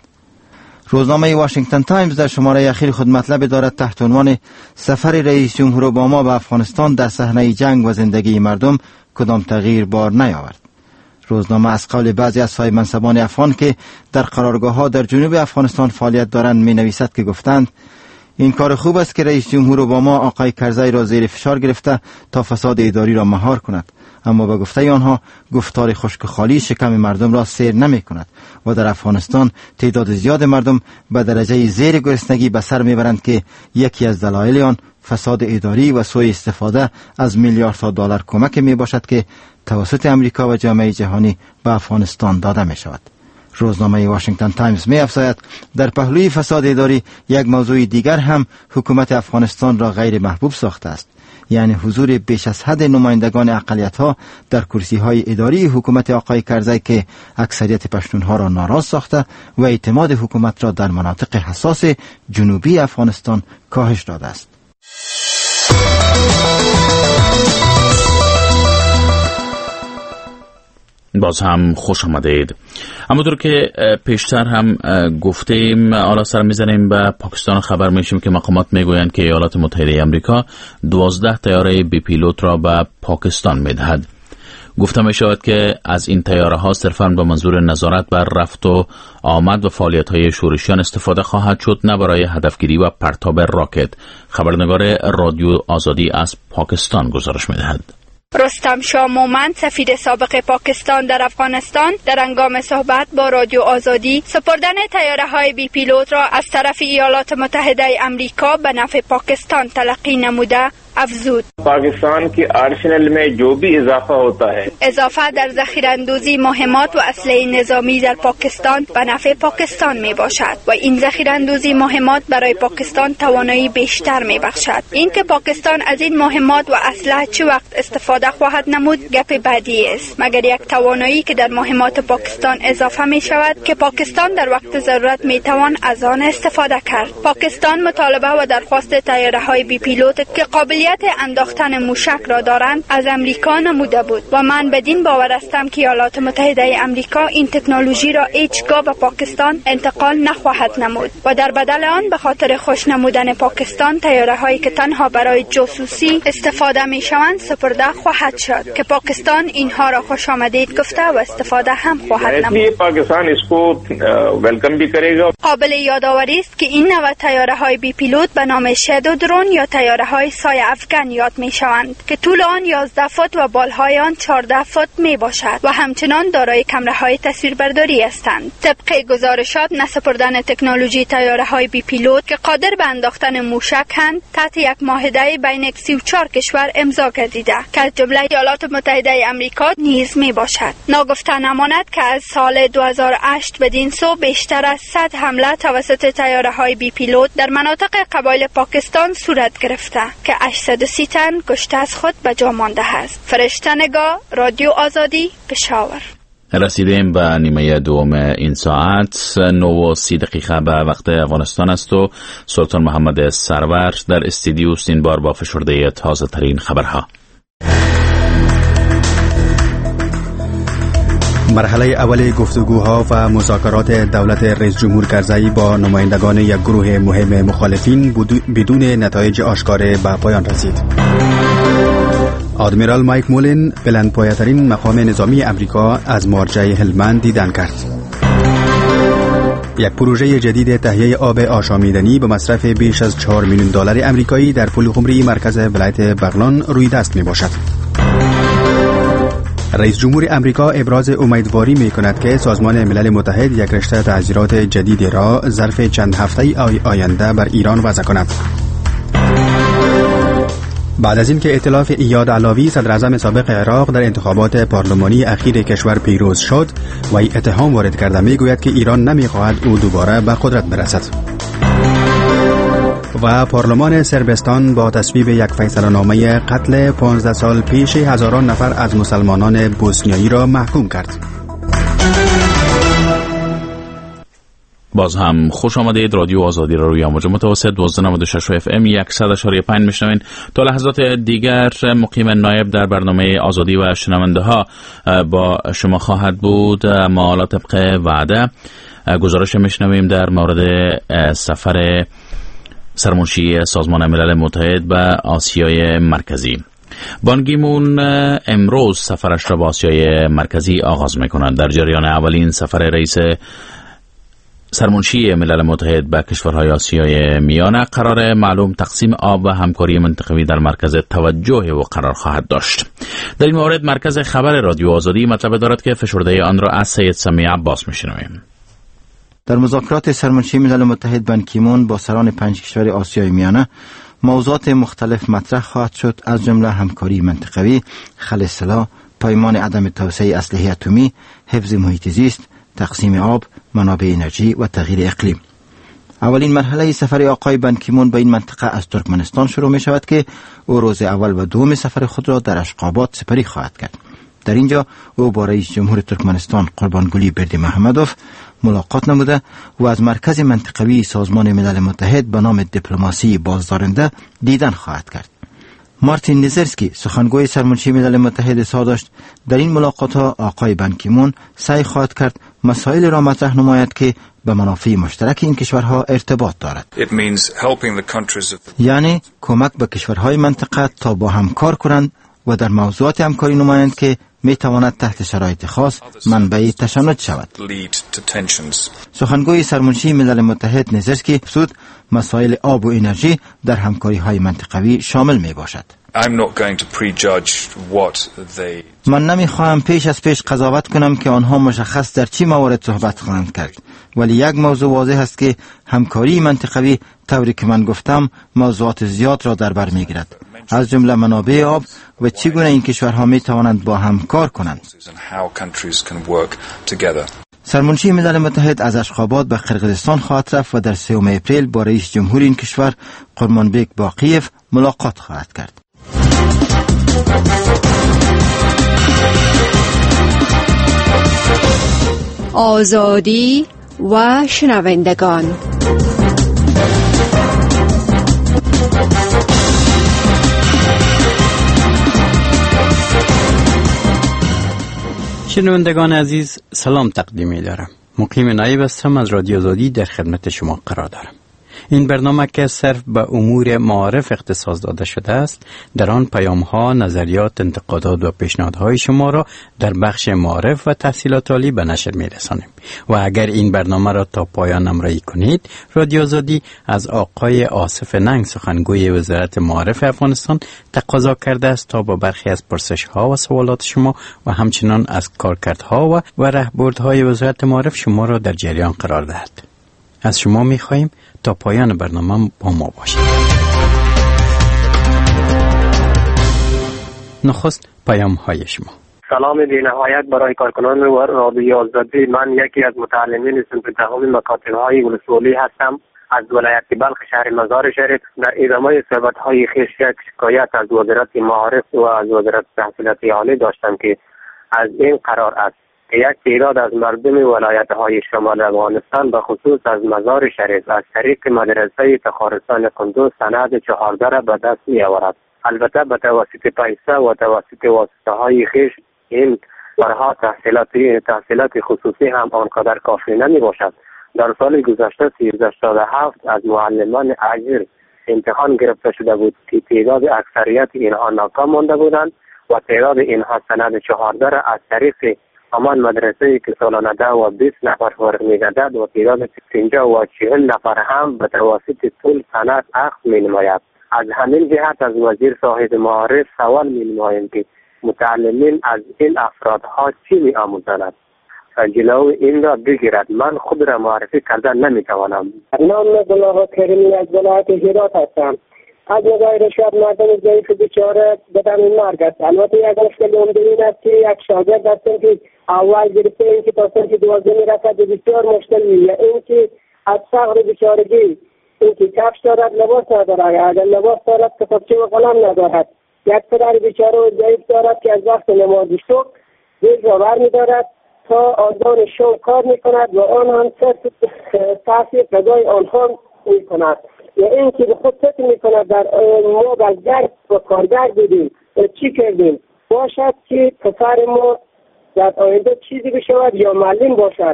L: روزنامه واشنگتن تایمز در شماره اخیر خود مطلب دارد تحت عنوان سفر رئیس جمهور اوباما به افغانستان در صحنه جنگ و زندگی مردم کدام تغییر بار نیاورد. روزنامه از قول بعضی از صاحب منصبان افغان که در قرارگاه‌ها در جنوب افغانستان فعالیت دارند می نویسد که گفتند این کار خوب است که رئیس جمهور اوباما آقای کرزی را زیر فشار گرفته تا فساد اداری را مهار کند، اما به گفته آنها گفتار خشک و خالی شکم مردم را سیر نمی کند و در افغانستان تعداد زیاد مردم به درجه زیر گرسنگی به سر می برند که یکی از دلایل آن فساد اداری و سوء استفاده از میلیاردها دلار کمک می باشد که توسط امریکا و جامعه جهانی به افغانستان داده می شود. روزنامه واشنگتن تایمز می افزاید در پهلوی فساد اداری یک موضوع دیگر هم حکومت افغانستان را غیر محبوب ساخته است، یعنی حضور بیش از حد نمایندگان اقلیت‌ها در کرسی‌های اداری حکومت آقای کرزی که اکثریت پشتون‌ها را ناراض ساخته و اعتماد حکومت را در مناطق حساس جنوبی افغانستان کاهش داده است.
A: باز هم خوش آمدید. همونطور که پیشتر هم گفتیم، حالا سر میزنیم به پاکستان. خبر میشیم که مقامات میگویند که ایالات متحده آمریکا 12 طیاره بی پیلوت را به پاکستان میدهد. گفته می شود که از این طیاره ها صرفاً به منظور نظارت بر رفت و آمد و فعالیت های شورشیان استفاده خواهد شد، نه برای هدفگیری و پرتاب راکت. خبرنگار رادیو آزادی از پاکستان گزارش می دهد.
M: رستم شاه مومند، سفیر سابق پاکستان در افغانستان، در هنگام صحبت با رادیو آزادی سپردن طیاره‌های بی پیلوت را از طرف ایالات متحده آمریکا به نفع پاکستان تلقی نموده افزود.
N: पाकिस्तान की आर्सेनल में जो भी इजाफा होता है
M: اضافه در ذخیره‌اندوزی مهمات و اسلحه نظامی در پاکستان به نفع پاکستان می باشد و این ذخیره‌اندوزی مهمات برای پاکستان توانایی بیشتر می بخشد. اینکه پاکستان از این مهمات و اسلحه چه وقت استفاده خواهد نمود گپ بعدی است، مگر یک توانایی که در مهمات پاکستان اضافه می شود که پاکستان در وقت ضرورت می توان از آن استفاده کرد. پاکستان مطالبه و درخواست طیاره‌های بی پیلوت که قابلیت انداختن موشک را دارند از امریکا نموده بود و من بدین باور هستم که ایالات متحده امریکا این تکنولوژی را هیچگاه به پاکستان انتقال نخواهد نمود و در بدل آن به خاطر خوش نمودن پاکستان طیاره‌هایی که تنها برای جاسوسی استفاده می‌شوند سپرده خواهد شد که پاکستان اینها را خوش آمدید گفته و استفاده هم خواهد نمود.
N: पाकिस्तान इसको वेलकम भी करेगा.
M: قابل یادآوری است که این نوع طیاره‌های بی پیلوت به نام شادو درون یا طیاره‌های سایه افغان یاد می‌شوند که طول آن 11 فوت و بالهای آن 14 فوت میباشد و همچنان دارای کامراهای تصویربرداری هستند. طبق گزارشات نسپردن تکنولوژی طیاره‌های بی پیلوت که قادر به انداختن موشک‌اند تحت یک معاهده بین 34 کشور امضا گردیده که از جمله ایالات متحده آمریکا نیز میباشد. ناگفته نماند که از سال 2008 بدین سو بیشتر از 100 حمله توسط طیاره‌های بی پیلوت در مناطق قبایل پاکستان صورت گرفته که 830 تن کشته از خود به جا مانده است. فرشته نگاه، رادیو آزادی، پشاور.
A: رسیدیم به نیمه دوم این ساعت. 9:30 به وقت افغانستان است و سلطان محمد سرور در استودیو است این بار با فشرده تازه ترین خبرها.
B: مرحله اول گفتگوها و مذاکرات دولت رئیس جمهور کرزی با نمایندگان یک گروه مهم مخالفین بدون نتایج آشکار به پایان رسید. آدمیرال مایک مولین بلندپایه‌ترین مقام نظامی امریکا از مارجع هلمند دیدن کرد. یک پروژه جدید تهیه آب آشامیدنی به مصرف بیش از 4 میلیون دلار امریکایی در پلخمری مرکز ولایت بغلان روی دست می باشد. رئیس جمهور امریکا ابراز امیدواری می کند که سازمان ملل متحد یک رشته تعزیرات جدید را ظرف چند هفته آینده بر ایران وضع کند. بعد از اینکه ائتلاف ایاد علاوی صدر اعظم سابق عراق در انتخابات پارلمانی اخیر کشور پیروز شد و اتهام وارد کرده میگوید که ایران نمیخواهد او دوباره به قدرت برسد. و پارلمان سربستان با تصویب یک فیصله‌نامه قتل 15 سال پیش هزاران نفر از مسلمانان بوسنیایی را محکوم کرد.
A: باز هم خوش آمدید. رادیو آزادی را روی امواج متوسط 1296 اف ام 100.5 میشنوین. تا لحظات دیگر مقیم نایب در برنامه آزادی و شنونده ها با شما خواهد بود. ما حالا طبق وعده گزارش میشنویم در مورد سفر سرمنشی سازمان ملل متحد به آسیای مرکزی. بان کی مون امروز سفرش را به آسیای مرکزی آغاز می‌کند. در جریان اولین سفر رئیس سرمنشی ملل متحد به کشورهای آسیای میانه قرار معلوم تقسیم آب و همکاری منطقوی در مرکز توجه و قرار خواهد داشت. در این مورد مرکز خبر رادیو آزادی مطلب دارد که فشرده آن را از سید سمیع عباس میشنویم.
L: در مذاکرات سرمنشی ملل متحد بان کی مون با سران 5 کشور آسیای میانه موضوعات مختلف مطرح خواهد شد، از جمله همکاری منطقوی، خلع سلاح، پیمان عدم توسعه اسلحه اتمی، حفظ محیط زیست، تقسیم آب، منابع انرژی و تغییر اقلیم. اولین مرحله سفر آقای بان کی مون به این منطقه از ترکمنستان شروع می شود که او روز اول و دوم سفر خود را در اشقابات سپری خواهد کرد. در اینجا او با رئیس جمهور ترکمنستان قربانگلی بردیمحمدوف ملاقات نموده و از مرکز منطقوی سازمان ملل متحد به نام دیپلماسی بازدارنده دیدن خواهد کرد. مارتین نیزرسکی سخنگوی سرمنشی ملل متحد اظهار داشت در این ملاقات ها آقای بان کی مون سعی خواهد کرد مسائل را مطرح نماید که به منافع مشترک این کشورها ارتباط دارد. یعنی کمک به کشورهای منطقه تا با هم کار کنند و در موضوعات همکاری نمایند که می تواند تحت شرایط خاص منبع تشنج شود. سخنگوی سرمنشی ملل متحد نیزرسکی افزود مسائل آب و انرژی در همکاری های منطقوی شامل می باشد. من نمی خواهم پیش از پیش قضاوت کنم که آنها مشخص در چی موارد صحبت خواهند کرد، ولی یک موضوع واضح است که همکاری منطقوی طوری که من گفتم موضوعات زیاد را در بر می گیرد از جمله منابع آب و چگونه این کشورها می توانند با هم کار کنند. سرمنشی ملل متحد از اشخاباد به قرقیزستان خواهد رفت و در 3 اپریل با رئیس جمهور این کشور قرمانبک باقیف ملاقات خواهد کرد.
O: آزادی و شنوندگان،
P: شنوندگان عزیز، سلام تقدیم می دارم. مقیم نایب هستم، از رادیو آزادی در خدمت شما قرار دارم. این برنامه که صرف به امور معارف اختصاص داده شده است، در آن پیام‌ها، نظریات، انتقادات و پیشنهادهای شما را در بخش معارف و تحصیلات عالی به نشر می‌رسانیم. و اگر این برنامه را تا پایان همراهی کنید، رادیو آزادی از آقای آصف ننگ، سخنگوی وزارت معارف افغانستان، تقاضا کرده است تا با برخی از پرسش‌ها و سوالات شما و همچنان از کارکردها و راهبردهای وزارت معارف شما را در جریان قرار دهد. از شما می‌خواهیم تا پایان برنامه با ما باشید. نخست پیام‌های شما.
Q: سلام بی‌نهایت برای کارکنان و رادیو آزادی. من یکی از متعلمین صنف دهم مکاتب‌های ولسوالی هستم. از ولایت بلخ شهر مزار شریف. در ادامه صحبت‌های خویش یک شکایت از وزارت معارف و از وزارت تحصیلات عالی داشتم که از این قرار است که یک تعداد از مردم ولایت‌های شمال افغانستان به خصوص از مزار شریف از طریق مدرسه تخارستان کندوز سند 14 را به دست می‌آورد. البته به توسط پیسه و توسط واسطه‌های خویش این برها تحصیلات خصوصی هم آنقدر کافی نمی‌باشد. در سال گذشته 1387 از معلمان اجیر امتحان گرفته شده بود که تعداد اکثریت اینها ناکام مانده بودند و تعداد اینها سند 14 را از طریق همان مدرسه که سالانه 10 و 20 نفر فارغ می‌گردد و تعداد 50 و 40 نفر هم به توسط طول سند اخذ می‌نماید. از همین جهت از وزیر صاحب معارف سوال می‌نماییم که متعلمین از این افرادها چی می‌آموزند؟ جلوی این را بگیرد. من خود را معرفی کردن نمی‌توانم.
R: نام گلاه کریمی از ولایت هرات هستم. از نگاه رشوت مردم ضعیف بیچاره بدن مرگ است. البته یک مشکل عمده این است که یک شاگرد هستم که اول گرفته این که تا سنف 12 میرسد بسیار مشکل یا این که از فقر بیچارگی، این که کفش دارد لباس ندارد، اگر لباس دارد کتابچه و قلم ندارد. یک پدر بیچاره و ضعیف دارد که از وقت نماز صبح دیر را برمی‌دارد تا آذان شام کار می‌کند و آن هم صرف تحصیل غذای آنها می‌کند. یا این که به خود فکر می‌کند در ما بازگرد و کارگر بودیم چی کردیم، باشد که پسر ما در آینده چیزی بشود یا معلم باشد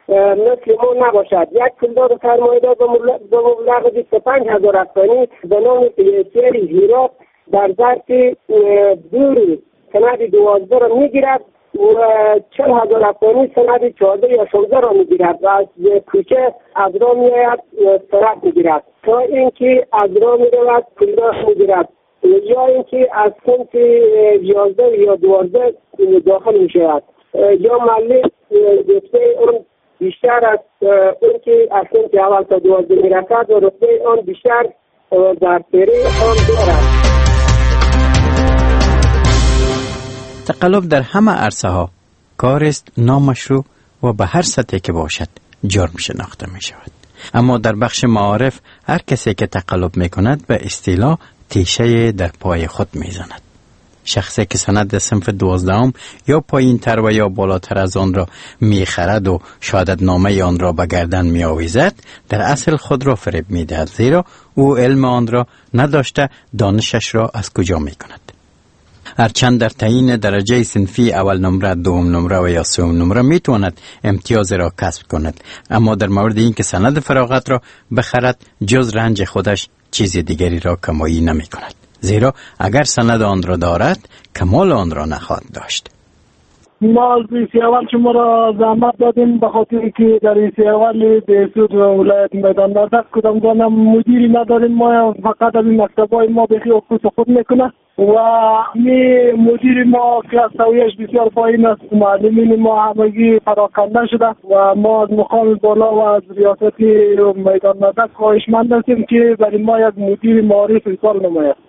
R: مثل ما نباشد. یک پولدار سرمایه‌دار به مبلغ 25,000 افغانی به نام سیری هرات در ظرف دوری سند 12 را می‌گیرد و 40,000 افغانی سند 14 یا 16 را می‌گیرد و از کوچه از راه می‌آید سرک می‌گیرد تا اینکه از راه می‌رود پولدار می‌گیرد یا اینکه از سنف 11 یا 12 داخل می‌شود یا معلم رتبه اون بیشتر از اون که از سنف اول تا 12 می‌رسد و رتبه اون بیشتر در سری آن دارد.
P: تقلب در همه عرصه ها کار است نامشروع و به هر سطحی که باشد جرم شناخته می شود. اما در بخش معارف هر کسی که تقلب می کند به اصطلاح تیشه در پای خود می زند. شخصی که سند صنف 12 یا پایین تر و یا بالاتر از آن را می خرد و شهادت نامه آن را به گردن می آویزد در اصل خود را فریب می دهد، زیرا او علم آن را نداشته دانشش را از کجا می کند. هرچند در تعیین درجه صنفی اول نمره، دوم نمره و یا سوم نمره میتواند امتیاز را کسب کند، اما در مورد این که سند فراغت را بخرد جز رنج خودش چیز دیگری را کمایی نمی کند، زیرا اگر سند آن را دارد کمال آن را نخواهد داشت.
R: ما از ریسی اول شما را زحمت دادیم به خاطر که در ریسی اول به سود ولایت میدان وردک کدام گانه مدیری نداریم. ما فقط از این مکتبای ما بخی خود خود میکنه و می مدیر ما که از سویش بسیار پایین است. معلمین ما همگی پراکنده شده و ما از مقام بالا و از ریاست میدان وردک خواهشمند هستیم که برای ما یک مدیر معارف ارسال نماید.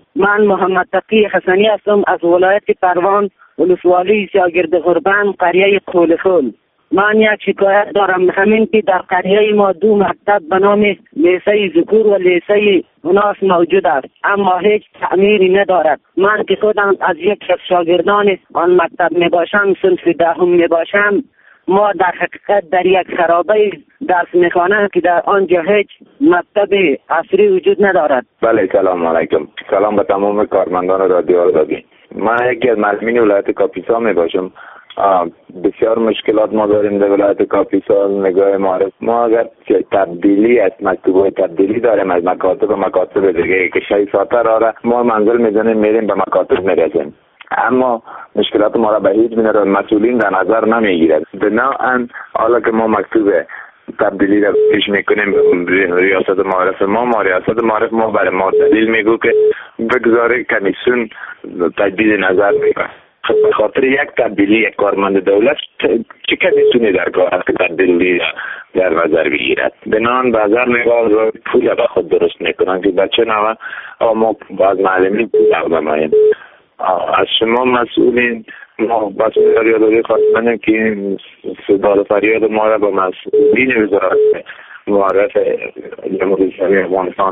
S: من محمد تقی حسنی هستم از ولایت پروان، ولسوالی شاگرد غربان، قریه قولفول. من یک شکایت دارم، همین که در قریه ما 2 مکتب به نام لیسه ذکور و لیسه اناث موجود است، اما هیچ تعمیری ندارد. من که خودم از یک از شاگردان آن مکتب می باشم، صنف 10 می باشم، ما در حقیقت در یک خرابه درس میخوانم که در آنجا هیچ مکتب عصری وجود ندارد.
T: بله، سلام علیکم. سلام به تمام کارمندان رادیو آزادی. من یکی از معلمین ولایت کاپیسا می باشم. بسیار مشکلات ما داریم در ولایت کاپیسا. نگاه معرف ما اگر تبدیلی از مکتوب تبدیلی داریم از مکاتب به مکاتب دیگه که 6 ساعته راه ما منزل میزنیم میریم به مکاتب میرسیم، اما مشکلات ما را به هیچ بنظر مسئولین در نظر نمیگیرد. بنابراین حالا که ما مکتوب تبدیلی را پیش میکنیم ریاست معارف ما ریاست معارف ما برای ما دلیل میگو که بگذاره کمیسیون تجدید نظر میکنه. به خاطر یک تبدیلی یک کارمند دولت چه کمیسیونی در کار است که تبدیلی در نظر بگیرد؟ بنان بازار نگاه پول به خود درست میکنن که بچه نوه ما باز معلمین پول بماییم. از شما مسئولین ما بس فریاد خواستنیم که این صدا فریاد ما را با مسئولین وزارت معرف جمهوری اسلامی افغانستان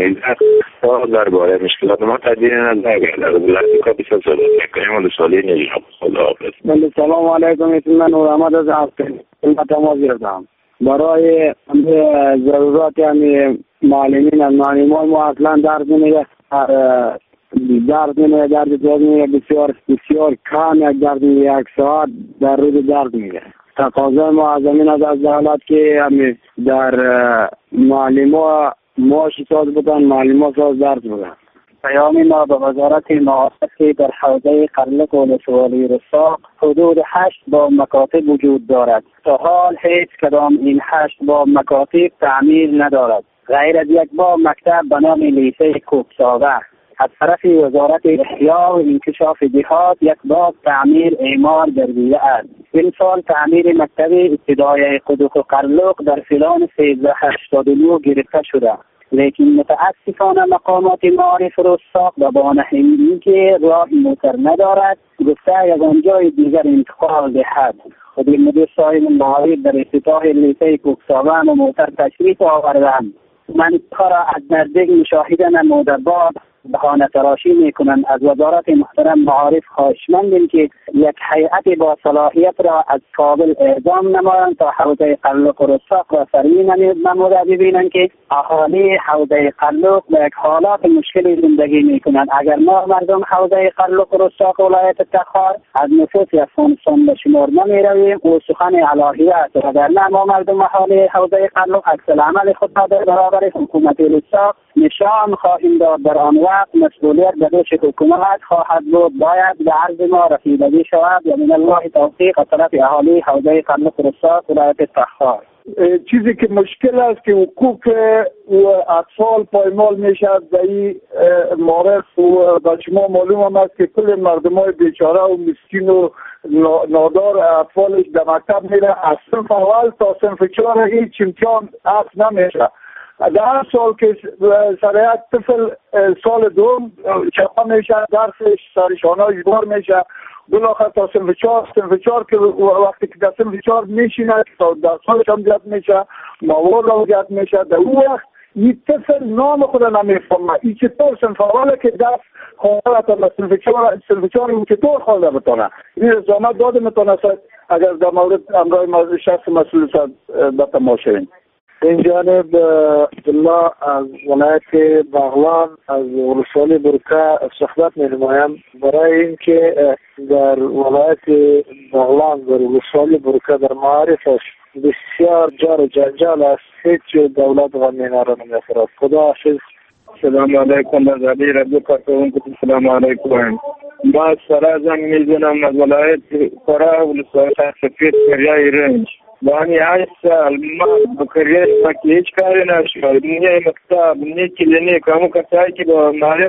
T: تا درباره مشکلات ما تجدید نظر بگیرد. ولایت کاپیسا صحبت میکنیم و سالی نجیب. خداحافظ.
U: سلام علیکم. من نور احمد از عفقین خدمت شما گردم. برای ضرورات معلمین از معلمان ما اصلا درد نمیده، درد نمیده، درد بسیار کم، یک درد 1 ساعت در روز درد میده. تقاضای ما از زمین از دولت که در معلمان معاشی ساز بودن، معلمان ساز درد بودن.
V: پیام ما به وزارت معارف در حوزه قرلک و ولسوالی رساق حدود 8 با مکاتب وجود دارد. تا حال هیچ کدام این 8 با مکاتب تعمیر ندارد، غیر از یک با مکتب به نام لیسه کوکساوه. از طرف وزارت احیا و انکشاف جهات یک باب تعمیر اعمار گردیده است. این سال تعمیر مکتب ابتدایی قدوق و قرلق در فلان 1389 گرفته شده، لیکن متاسفانه مقامات معارف رساق به بهانه اینکه راه موتر ندارد گفته از آنجای دیگر انتقال دهد. خود مدیر صاحب معارف در افتتاح لیسه کوکساوه و موتر تشریف آوردند. من کار از نزدیک مشاهده نموده بعد بهانه تراشی میکنند. از وزارت محترم معارف خواهشمندیم که یک هیئت با صلاحیت را از کابل اعزام نمایند تا حوزه قرلق و رساق را سری نموده ببینند که اهالی حوزه قرلق به یک حالات مشکلی زندگی میکنند. اگر ما مردم حوزه قرلق و رساق ولایت تخار از نفوس افغانستان به شمار نمیرویم و سخن الهیه است، وگرنه ما مردم اهالی حوزه قرلق عکس العمل خود را در برابر حکومت رساق نشان خواهیم داد. در آن وقت مسئولیت به دوش حکومت خواهد بود. باید به عرض ما رسیدگی شود و من الله توفیق از طرف اهالی حوزه قرلق و رساق ولایت تخار.
W: چیزی که مشکل است که حقوق و اطفال پایمال میشد در این معرف و به شما معلوم است که کل مردم های بیچاره و مسکین و نادار اطفالش در مکتب میره. از صنف اول تا صنف 4 هیچ امتحان اصل نمیشه. در سال که سر یک طفل سال دوم چپا میشه، درسش سرشانه اجبار میشه، بالاخره تا صنف 4 که وقتی که در صنف 4 میشینه تا در سالش هم زیاد میشه، مواد را زیاد میشه. در اون وقت این طفل نام خود نمیفهمه. این چطور صنف اوله که درس خونده تا صنف 4 این چطور خونده بتونه؟ این رزامت داده میتونه اگر در مورد امرای شخص مسئول به تماشاییم.
U: این جانب ما از ولایت بغلان از ولسوالی برکه صحبت می‌نمایم برای اینکه در ولایت بغلان در ولسوالی برکه در معارفش بسیار جار و جنجال است. هیچ دولت غمینا را نمی‌خورد. خدا حافظ.
V: سلام علیکم از علی رادیو کارتون. سلام علیکم. ما سرازم میزنم از ولایت قرا ولسوالی سفید کریای رنج. وانی 8 سال ما بکریه که هیچ کاری نشد. نه مکتب نه کلینیک همون کسایی که با معرف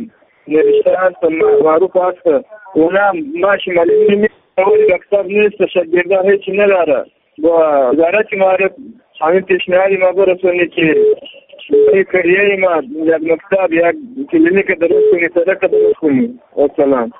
V: نوشتن معروف است اونا ماشی مالی نمی‌تونه مکتب نیست، شاگردان هیچ نداره. با وزارت معرف همین پیشنهادی ما برسونی که
U: این کریه ما یک مکتب یک کلینیک درست کنی صدق درست کنی. سلام.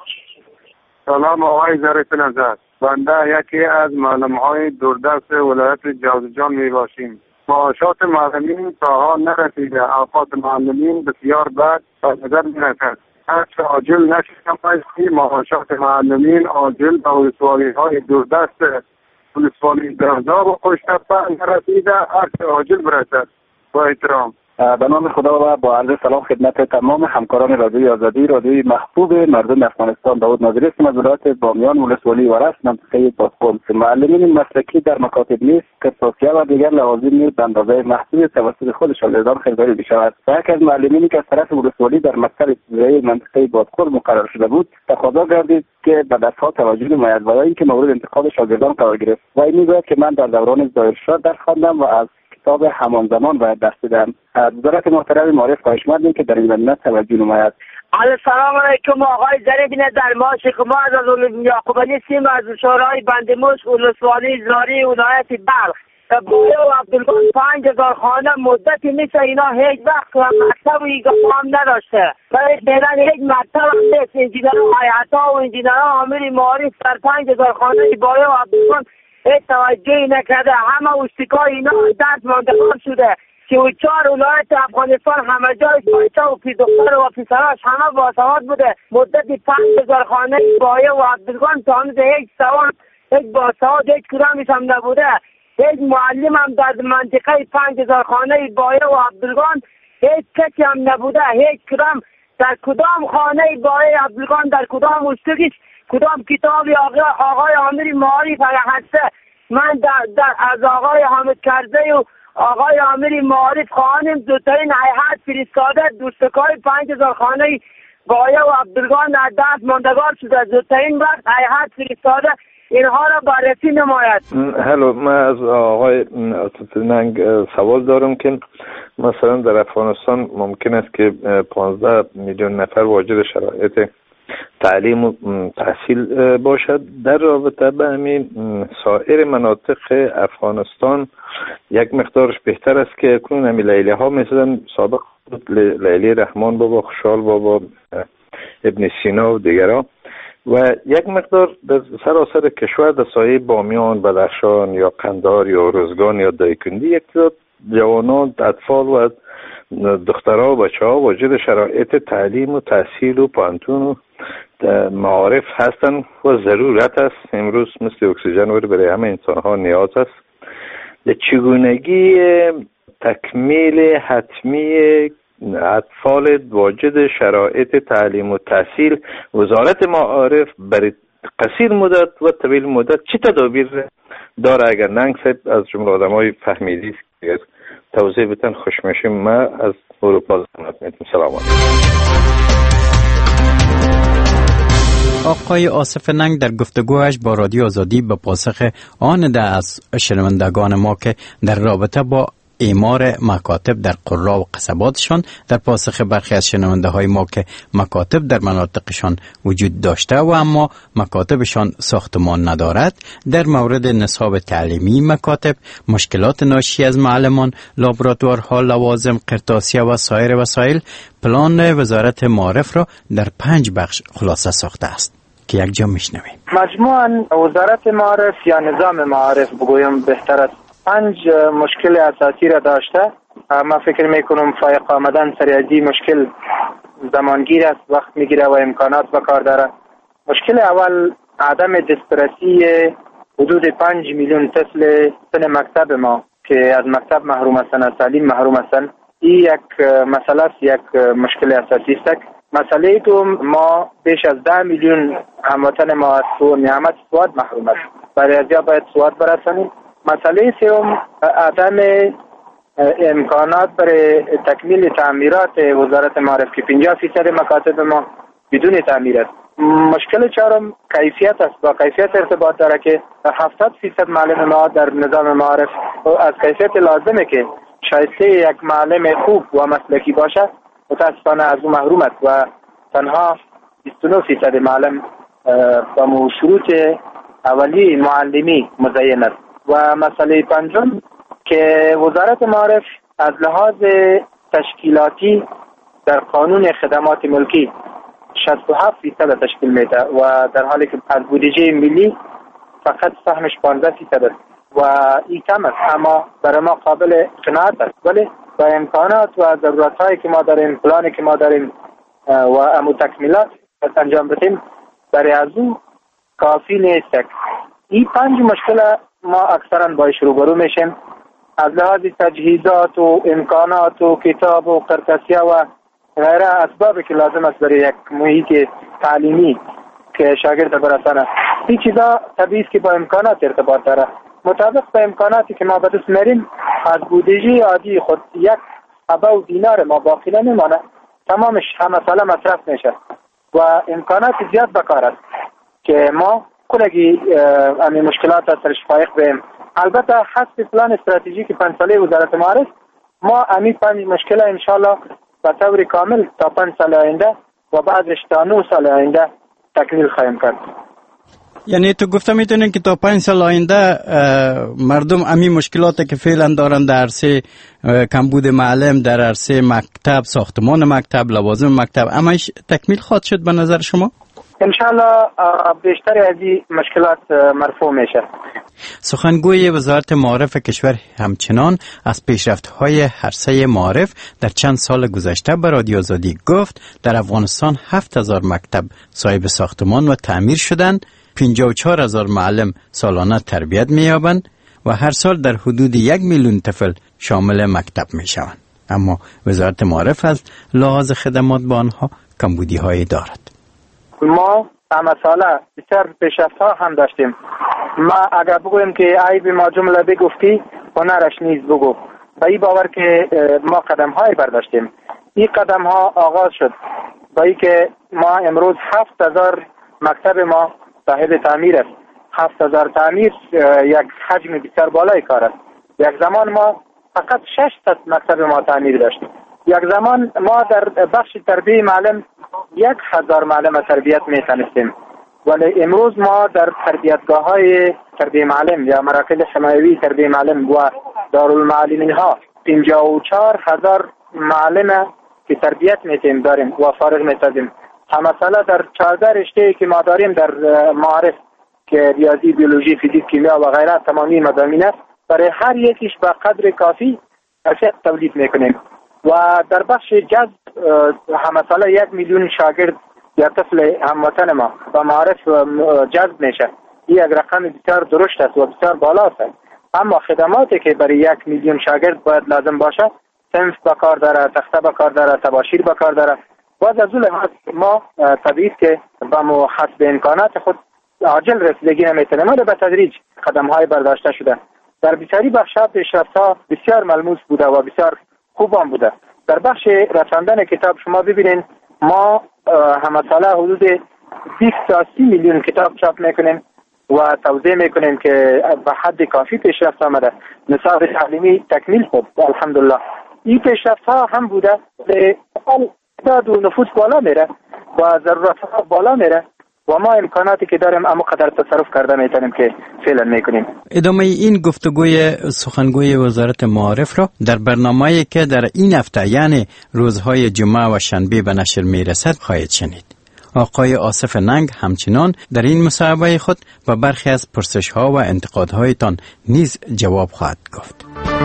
C: سلام آقای ظریف نژاد. بنده یکی از معلم‌های دوردست ولایت جوزجان می باشیم. معاشات معلمین تا حال نرسیده. اوقات معلمین بسیار بد تا نظر می رسد. هرچه عاجل نشدم بایستی معاشات معلمین عاجل به ولسوالی‌های دوردست ولسوالی درازا و خوشتپه نرسیده. هرچه عاجل برسد. با احترام.
E: به نام خدا و با عرض سلام خدمت تمام همکاران رادیوی آزادی، رادیوی محبوب مردم افغانستان. داود ناظری هستم از ولایت بامیان ولسوالی ورس منطقه بادغون. معلمین مسلکی در مکاتب نیز کساسیه و دیگر لوازم نیز به اندازه محدود توسط خود شاگردان خریداری می‌شود. و یکی از معلمینی که از طرف ولسوالی در مکتب ابتدایی منطقه بادغون مقرر شده بود تقاضا گردید که به درس‌ها توجه نماید و اینکه مورد انتقاد شاگردان قرار گرفت. و این می‌گوید که من در دوران دانشجویی درس خواندم و از کتاب همان زمان باید دست بدم. وزارت محترم معارف خواهشمندیم که در این زمینه توجه نماید.
F: سلام علیکم آقای ظریف نژاد. ما شما از یعقوبی هستیم از شورای بندموش ولسوالی زاری ولایت بلخ. بویا و عبدالگان 5000 خانه مدتی میشه اینا هیچ وقت مکتب و ایگاه هم نداشته و فعلا هیچ مکتب هم نیست. انجینرها حیاتا و انجینرها امیر معارف در 5000 خانه بویا و عبدالگان هیچ توجهی نکرده. همه استیکای اینا دست ماندگار شده. 34 ولایت افغانستان همه جای بچه و دختر و پسراش همه باسواد بوده. مدتی 5000 خانه بایه و عبدالگان تا هنوز هیچ سواد هیچ باسواد هیچ کدامش هم نبوده. هیچ معلم هم در منطقه 5000 خانه بایه و عبدالگان هیچ کسی هم نبوده. هیچ کدام در کدام خانه بایه عبدالگان در کدام استیکش کدام کتابی آقای امیر معارف هسته. من از آقای حامد کرزی و آقای امیر معارف خواهانیم زودترین هیئت فرستاده دوستکای 5000 خانه بایه و عبدالگان در دست ماندگار شده. زودترین وقت هیئت فرستاده اینها را بررسی نماید.
C: هلو، من از آقای ننگ سوال دارم که مثلا در افغانستان ممکن است که 15 میلیون نفر واجد شرایط تعلیم و تحصیل باشد. در رابطه به همین سایر مناطق افغانستان یک مقدارش بهتر است که اکنون همی لیلی ها مثلا سابق لیلی رحمان بابا، خوشحال بابا، ابن سینا و دیگرها و یک مقدار در سراسر کشور در سایه بامیان، بدخشان یا قندهار یا روزگان یا دایکندی یک تعداد جوانان، اطفال و دخترها و بچه ها واجد شرایط تعلیم و تحصیل و پانتون و معارف هستند و ضرورت است. امروز مثل اکسیژن برای همه انسان ها نیاز است. چگونگی تکمیل حتمی اطفال واجد شرایط تعلیم و تحصیل وزارت معارف برای قصیر مدت و طویل مدت چه تدابیر داره؟ اگر ننگ صاحب از جمله آدمای فهمیدی توضیح بتن خوش میشیم. ما از اروپا زحمت میتونم. سلام علیکم.
P: آقای آصف ننگ در گفتگوش با رادیو آزادی به پاسخ آن ده از شنوندگان ما که در رابطه با اعمار مکاتب در قرا و قصباتشان در پاسخ برخی از شنونده های ما که مکاتب در مناطقشان وجود داشته و اما مکاتبشان ساختمان ندارد، در مورد نصاب تعلیمی مکاتب، مشکلات ناشی از معلمان، لابراتوارها، لوازم، قرطاسیه و سایر وسایل، پلان وزارت معارف را در 5 بخش خلاصه ساخته است که یک جا میشنویم.
D: مجموعاً وزارت معارف یا نظام معارف بگویم بهتر است 5 مشکل اساسی را داشته. من فکر میکنم فائق آمدن سر از این مشکل زمانگیر است، وقت میگیره و امکانات به کار داره. مشکل اول عدم دسترسی حدود 5 میلیون طفل سن مکتب ما که از مکتب محروم هستند، از تعلیم محروم هستند. این یک مسئله است، یک مشکل اساسی است. مسئله دوم، ما بیش از 10 میلیون هموطن ما از نعمت سواد محروم است. برای ازیا باید سواد برسانیم. مسئله سوم، عدم امکانات برای تکمیل تعمیرات وزارت معارف که 50% مکاتب ما بدون تعمیر است. مشکل چهارم کیفیت است. با کیفیت ارتباط داره که 70% معلم ما در نظام معارف از کیفیت لازمه که شایسته یک معلم خوب و مسلکی باشد متاسفانه از اون محروم است و تنها 29% معلم با شروط اولیه معلمی مزین است. و مسئله پنجم که وزارت معارف از لحاظ
G: تشکیلاتی در قانون خدمات ملکی 67% تشکیل میده و در حالی که از بودجه ملی فقط سهمش 15% است و این کم است، اما برای ما قابل قناعت است. ولی با امکانات و ضرورت‌هایی که ما داریم، پلانی که ما داریم و امو تکمیلات انجام بدیم، برای از او کافی نیست. این 5 مشکل ما اکثرا باش روبرو میشیم، از لحاظ تجهیزات و امکانات و کتاب و قرطاسیه و غیره اسبابی که لازم است برای یک محیط تعلیمی که شاگرد برسانه. این چیزا طبیعی است که با امکانات ارتباط داره. مطابق با امکاناتی که ما به دست میاریم، از بودجه عادی خود 1 ابا و دینار ما باقی نمیمانه، تمامش هم مسئله مصرف میشه و امکانات زیاد بکار است که ما کلگی امی مشکلات سرش فائق بیم. البته حسب پلان استراتژیک 5 ساله وزارت معارف ما امی 5 مشکل انشالله به طور کامل تا 5 سال آینده و بعدش تا 9 سال آینده تکمیل خواهیم کرد.
P: یعنی تو گفته میتونین که تا 5 سال آینده مردم امی مشکلاتی که فعلا دارن در عرصه کمبود معلم، در عرصه مکتب، ساختمان مکتب، لوازم مکتب، همش تکمیل خواهد شد به نظر شما؟
G: انشالله بیشتر از این مشکلات مرفوع میشه.
P: سخنگوی وزارت معارف کشور همچنان از پیشرفت‌های عرصه معارف در چند سال گذشته به رادیو آزادی گفت در افغانستان 7000 مکتب صاحب ساختمان و تعمیر شدند، 54000 معلم سالانه تربیت می‌یابند و هر سال در حدود 1 میلیون طفل شامل مکتب می‌شوند. اما وزارت معارف از لحاظ خدمات با آنها کمبودی‌هایی دارد.
G: ما مسئله بسیار پیشرفت‌ها هم داشتیم. ما اگر بگویم که عیب ما جمله بگفتی هنرش نیز بگو، با این باور که ما قدم‌های برداشتیم. این قدم‌ها آغاز شد با این که ما امروز 7000 مکتب ما صاحب تعمیر است. 7000 تعمیر یک حجم بسیار بالای کار است. یک زمان ما فقط 600 مکتب ما تعمیر داشتیم. یک زمان ما در بخش تربیت معلم 1000 معلم تربیت میتونستیم، ولی امروز ما در تربیتگاه‌های تربیت معلم یا مراکز حمایوی تربیت معلم و دارالمعلمین ها 54000 معلم که تربیت میتیم داریم و فارغ میتازیم. مثلا در 14 رشته که ما داریم در معارف که ریاضی، بیولوژی، فیزیک، کیمیا و غیره تمامی مضامین است، برای هر یکیش به قدر کافی اشیاء تولید میکنیم و در بخش جذب مثلا 1 میلیون شاگرد یا طفل هموطن ما و معارف جذب میشه. این یک رقم بسیار درشت است و بسیار بالا است. اما خدماتی که برای 1 میلیون شاگرد باید لازم باشه، صنف بکار داره، تخته بکار داره، تباشیر بکار داره و از اون لحاظ ما طبیعی که با حسب امکانات خود عاجل رسیدگی نمیتونیم، ولی به تدریج قدم‌های برداشته شده. در بسیاری بخش‌ها پیشرفت‌ها بسیار ملموس بوده و بسیار خوب هم بوده. در بخش رساندن کتاب شما ببینید ما همساله حدود 20 تا 30 میلیون کتاب چاپ میکنیم و توزیع میکنیم که به حد کافی پیشرفت آمده. نصاب تعلیمی تکمیل شد الحمدلله. این پیشرفت ها هم بوده، تعداد و نفوس بالا میره و ضرورت ها بالا میره و ما امکاناتی که داریم اما قدر تصرف کرده میتونیم که فعلا میکنیم.
P: ادامه این گفتگوی سخنگوی وزارت معارف را در برنامه‌ای که در این هفته یعنی روزهای جمعه و شنبه به نشر میرسد خواهید شنید. آقای آصف ننگ همچنان در این مصاحبه خود و برخی از پرسش‌ها و انتقادهایتان نیز جواب خواهد گفت.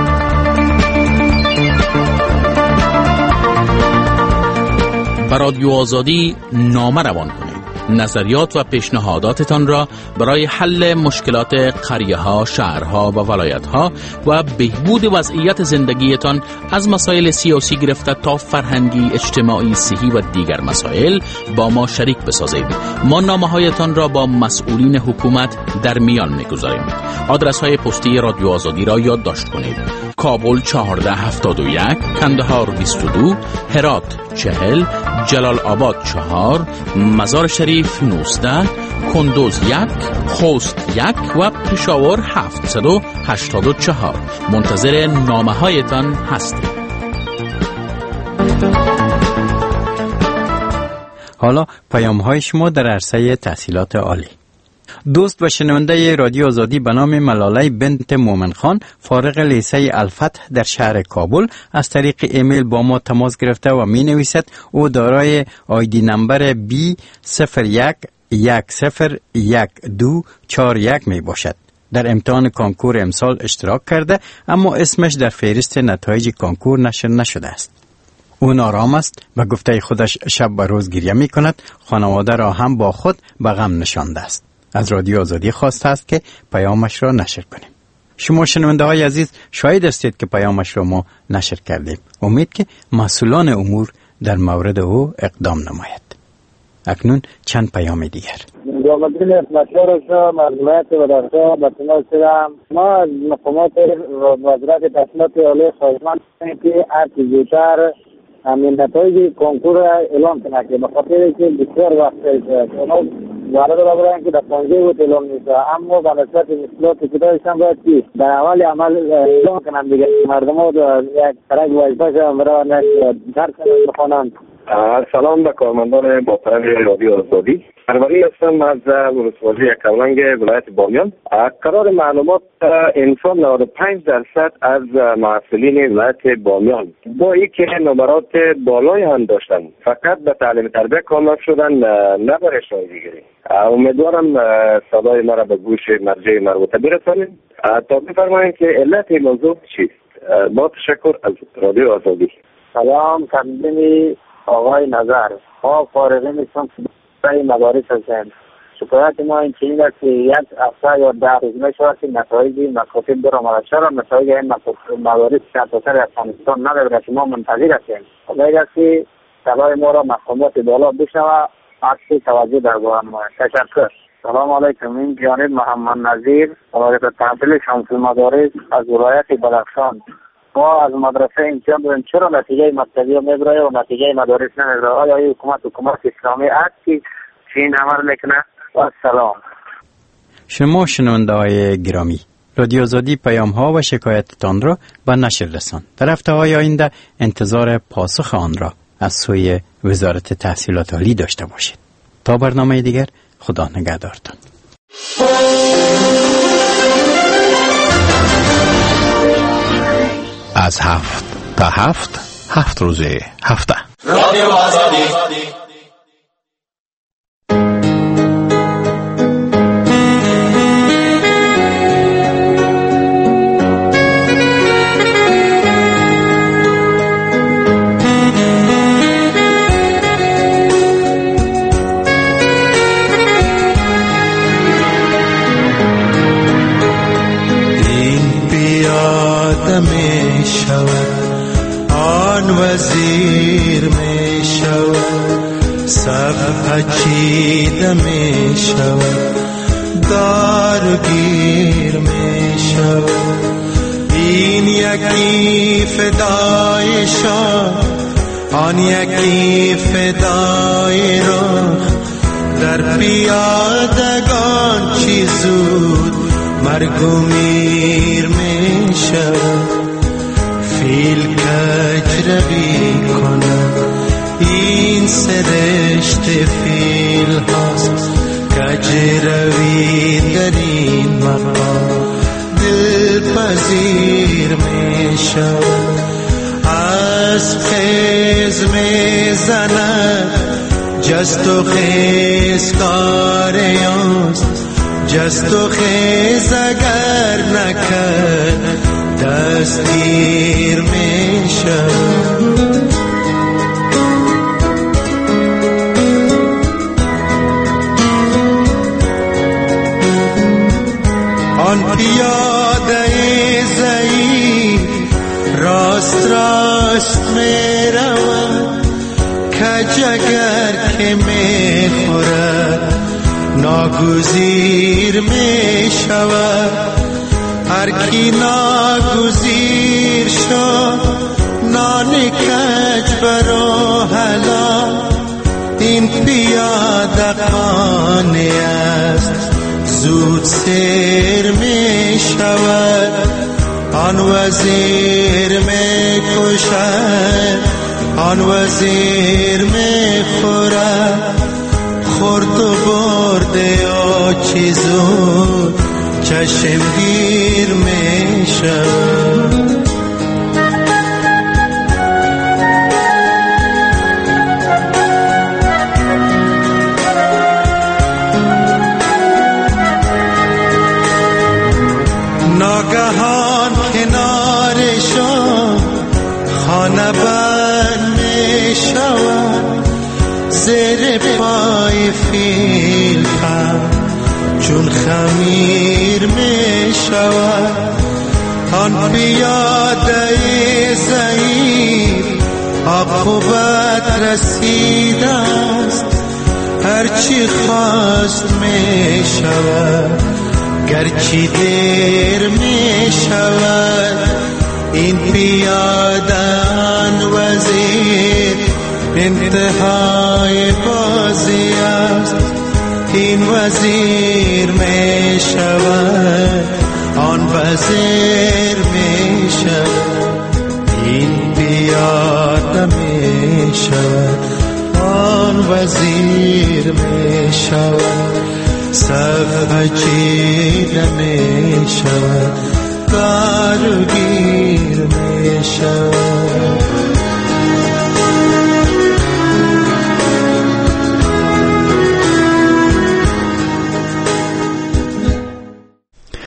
A: به رادیو آزادی نامه روان کنید. نظریات و پیشنهاداتتان را برای حل مشکلات قریه‌ها، شهرها و ولایت‌ها و بهبود وضعیت زندگیتان از مسائل سیاسی گرفته تا فرهنگی، اجتماعی، صحی و دیگر مسائل با ما شریک بسازید. ما نامه‌هایتان را با مسئولین حکومت در میان می‌گذاریم. آدرس‌های پستی رادیو آزادی را یادداشت کنید: کابل 1471، کندهار 22، هرات 40، جلال آباد 4، مزار شریف 19، کندوز 1، خوست 1 و پشاور 784. منتظر نامه‌هایتان هستیم.
P: حالا پیام‌های شما در عرصه تحصیلات عالی. دوست و شنونده رادیو آزادی به نام ملاله بنت مومن خان فارغ لیسه الفتح در شهر کابل از طریق ایمیل با ما تماس گرفته و می نویسد او دارای آیدی نمبر B01101241 می باشد. در امتحان کانکور امسال اشتراک کرده اما اسمش در فهرست نتایج کانکور نشر نشده است. او نارام است و گفته خودش شب و روز گریه می کند. خانواده را هم با خود به غم نشانده است. از رادیو آزادی خواسته است که پیامش را نشر کنیم. شما شنونده های عزیز شاهد هستید که پیامش را ما نشر کردیم. امید که مسئولان امور در مورد او اقدام نماید. اکنون چند پیام دیگر.
U: جامعه اقتصادی را معلومات و درسا بطنال شدم. ما از مقامات وزارت تحصیلات عالی خواهشمند هستیم که هر چه زودتر همین نتایج کنکور را اعلام کنند که بخاطر که بسیار وقت اونا وارد را برایند که در 15 بود اعلام نیست، اما به نسبت مشکلات کتابشان باید که در اول عمل اعلام کنند دیگه مردم ها یک طرح واجبه شدن برای درس بخوانند.
H: سلام به کارمندان محترم رادیو آزادی. پروری هستم از ولسوالی یکاولنگ ولایت بامیان. قرار معلومات انسان 95% از محصلین ولایت بامیان با اینکه نمرات بالای هم داشتن فقط به تعلیم تربیت کامیاب شدن، نه به رشته دیگری. امیدوارم صدای مرا به گوش مرجع مربوطه برسانید تا بفرمایید که علت این موضوع چیست. با تشکر از رادیو آزادی.
U: سلام خدمت آقای نظر. ما فارغین نیستم برای مدارس هستند. شکایت ما این چیزی است که یک هفته یا 10 روز شود که نتایج مکاتب برآمده شود. نتایج این مدارس سرتاسر افغانستان نداره که ما منتظر هستیم. باید است که صدای ما را مقامات بالا بشنوه، عکس توجه درباره ما. تشکر. سلام علیکم. این جانب محمد نظیر وزارت تحصیل شمس المدارس از ولایت بدخشان. ما از مدرسه امتحان داریم، چرا نتیجه مکتبی میبره و نتیجه مدارس نمیبره؟ آیا این حکومت اسلامی است که چین عمل میکنه؟ و سلام.
P: شما شنونده های گرامی، رادیو آزادی پیام ها و شکایتتان را به نشر رسان. در هفته های آینده انتظار پاسخ آن را از سوی وزارت تحصیلات عالی داشته باشید. تا برنامه دیگر، خدا نگهدارتان.
J: از 7 تا 7 روز هفته
K: رادیو آزادی.
X: وزیر می شود سب پچیده می شود دارگیر می شود این یکی فدای شاه آن یکی فدای راه در پیادگان چی زود مرگ و میر می شود فیل کجروی کنم این سرشت فیل هاست کجروی در این مقام دل پذیر می شود از خیز می زند جست و خیز کاریاست جست و خیز اگر نکرد دستگیر می شود آن پیاده ضعیف راست راست می رود کج اگر که می خورد ناگزیر می شود هر کی ناگزیر شد نان کج برو حلال این پیاده خانه است زود سیر می شود آن وزیر می کشد آن وزیر می خورد خورد و برده آچیزو چشمگیر می شود. ناگهان کنارشان خانه بند می شود، زیر پای فیل هم چون خمیر می شود. آن پیاده ضعیف عاقبت رسیده است، هرچی خواست می شود گرچه دیر می شود. این پیادان وزیر انتهای بازی است، این وزیر می شود آن وزیر می شود. این پیاده می شود آن وزیر می شود. صفحه چیده می شود، کارگیر می شود.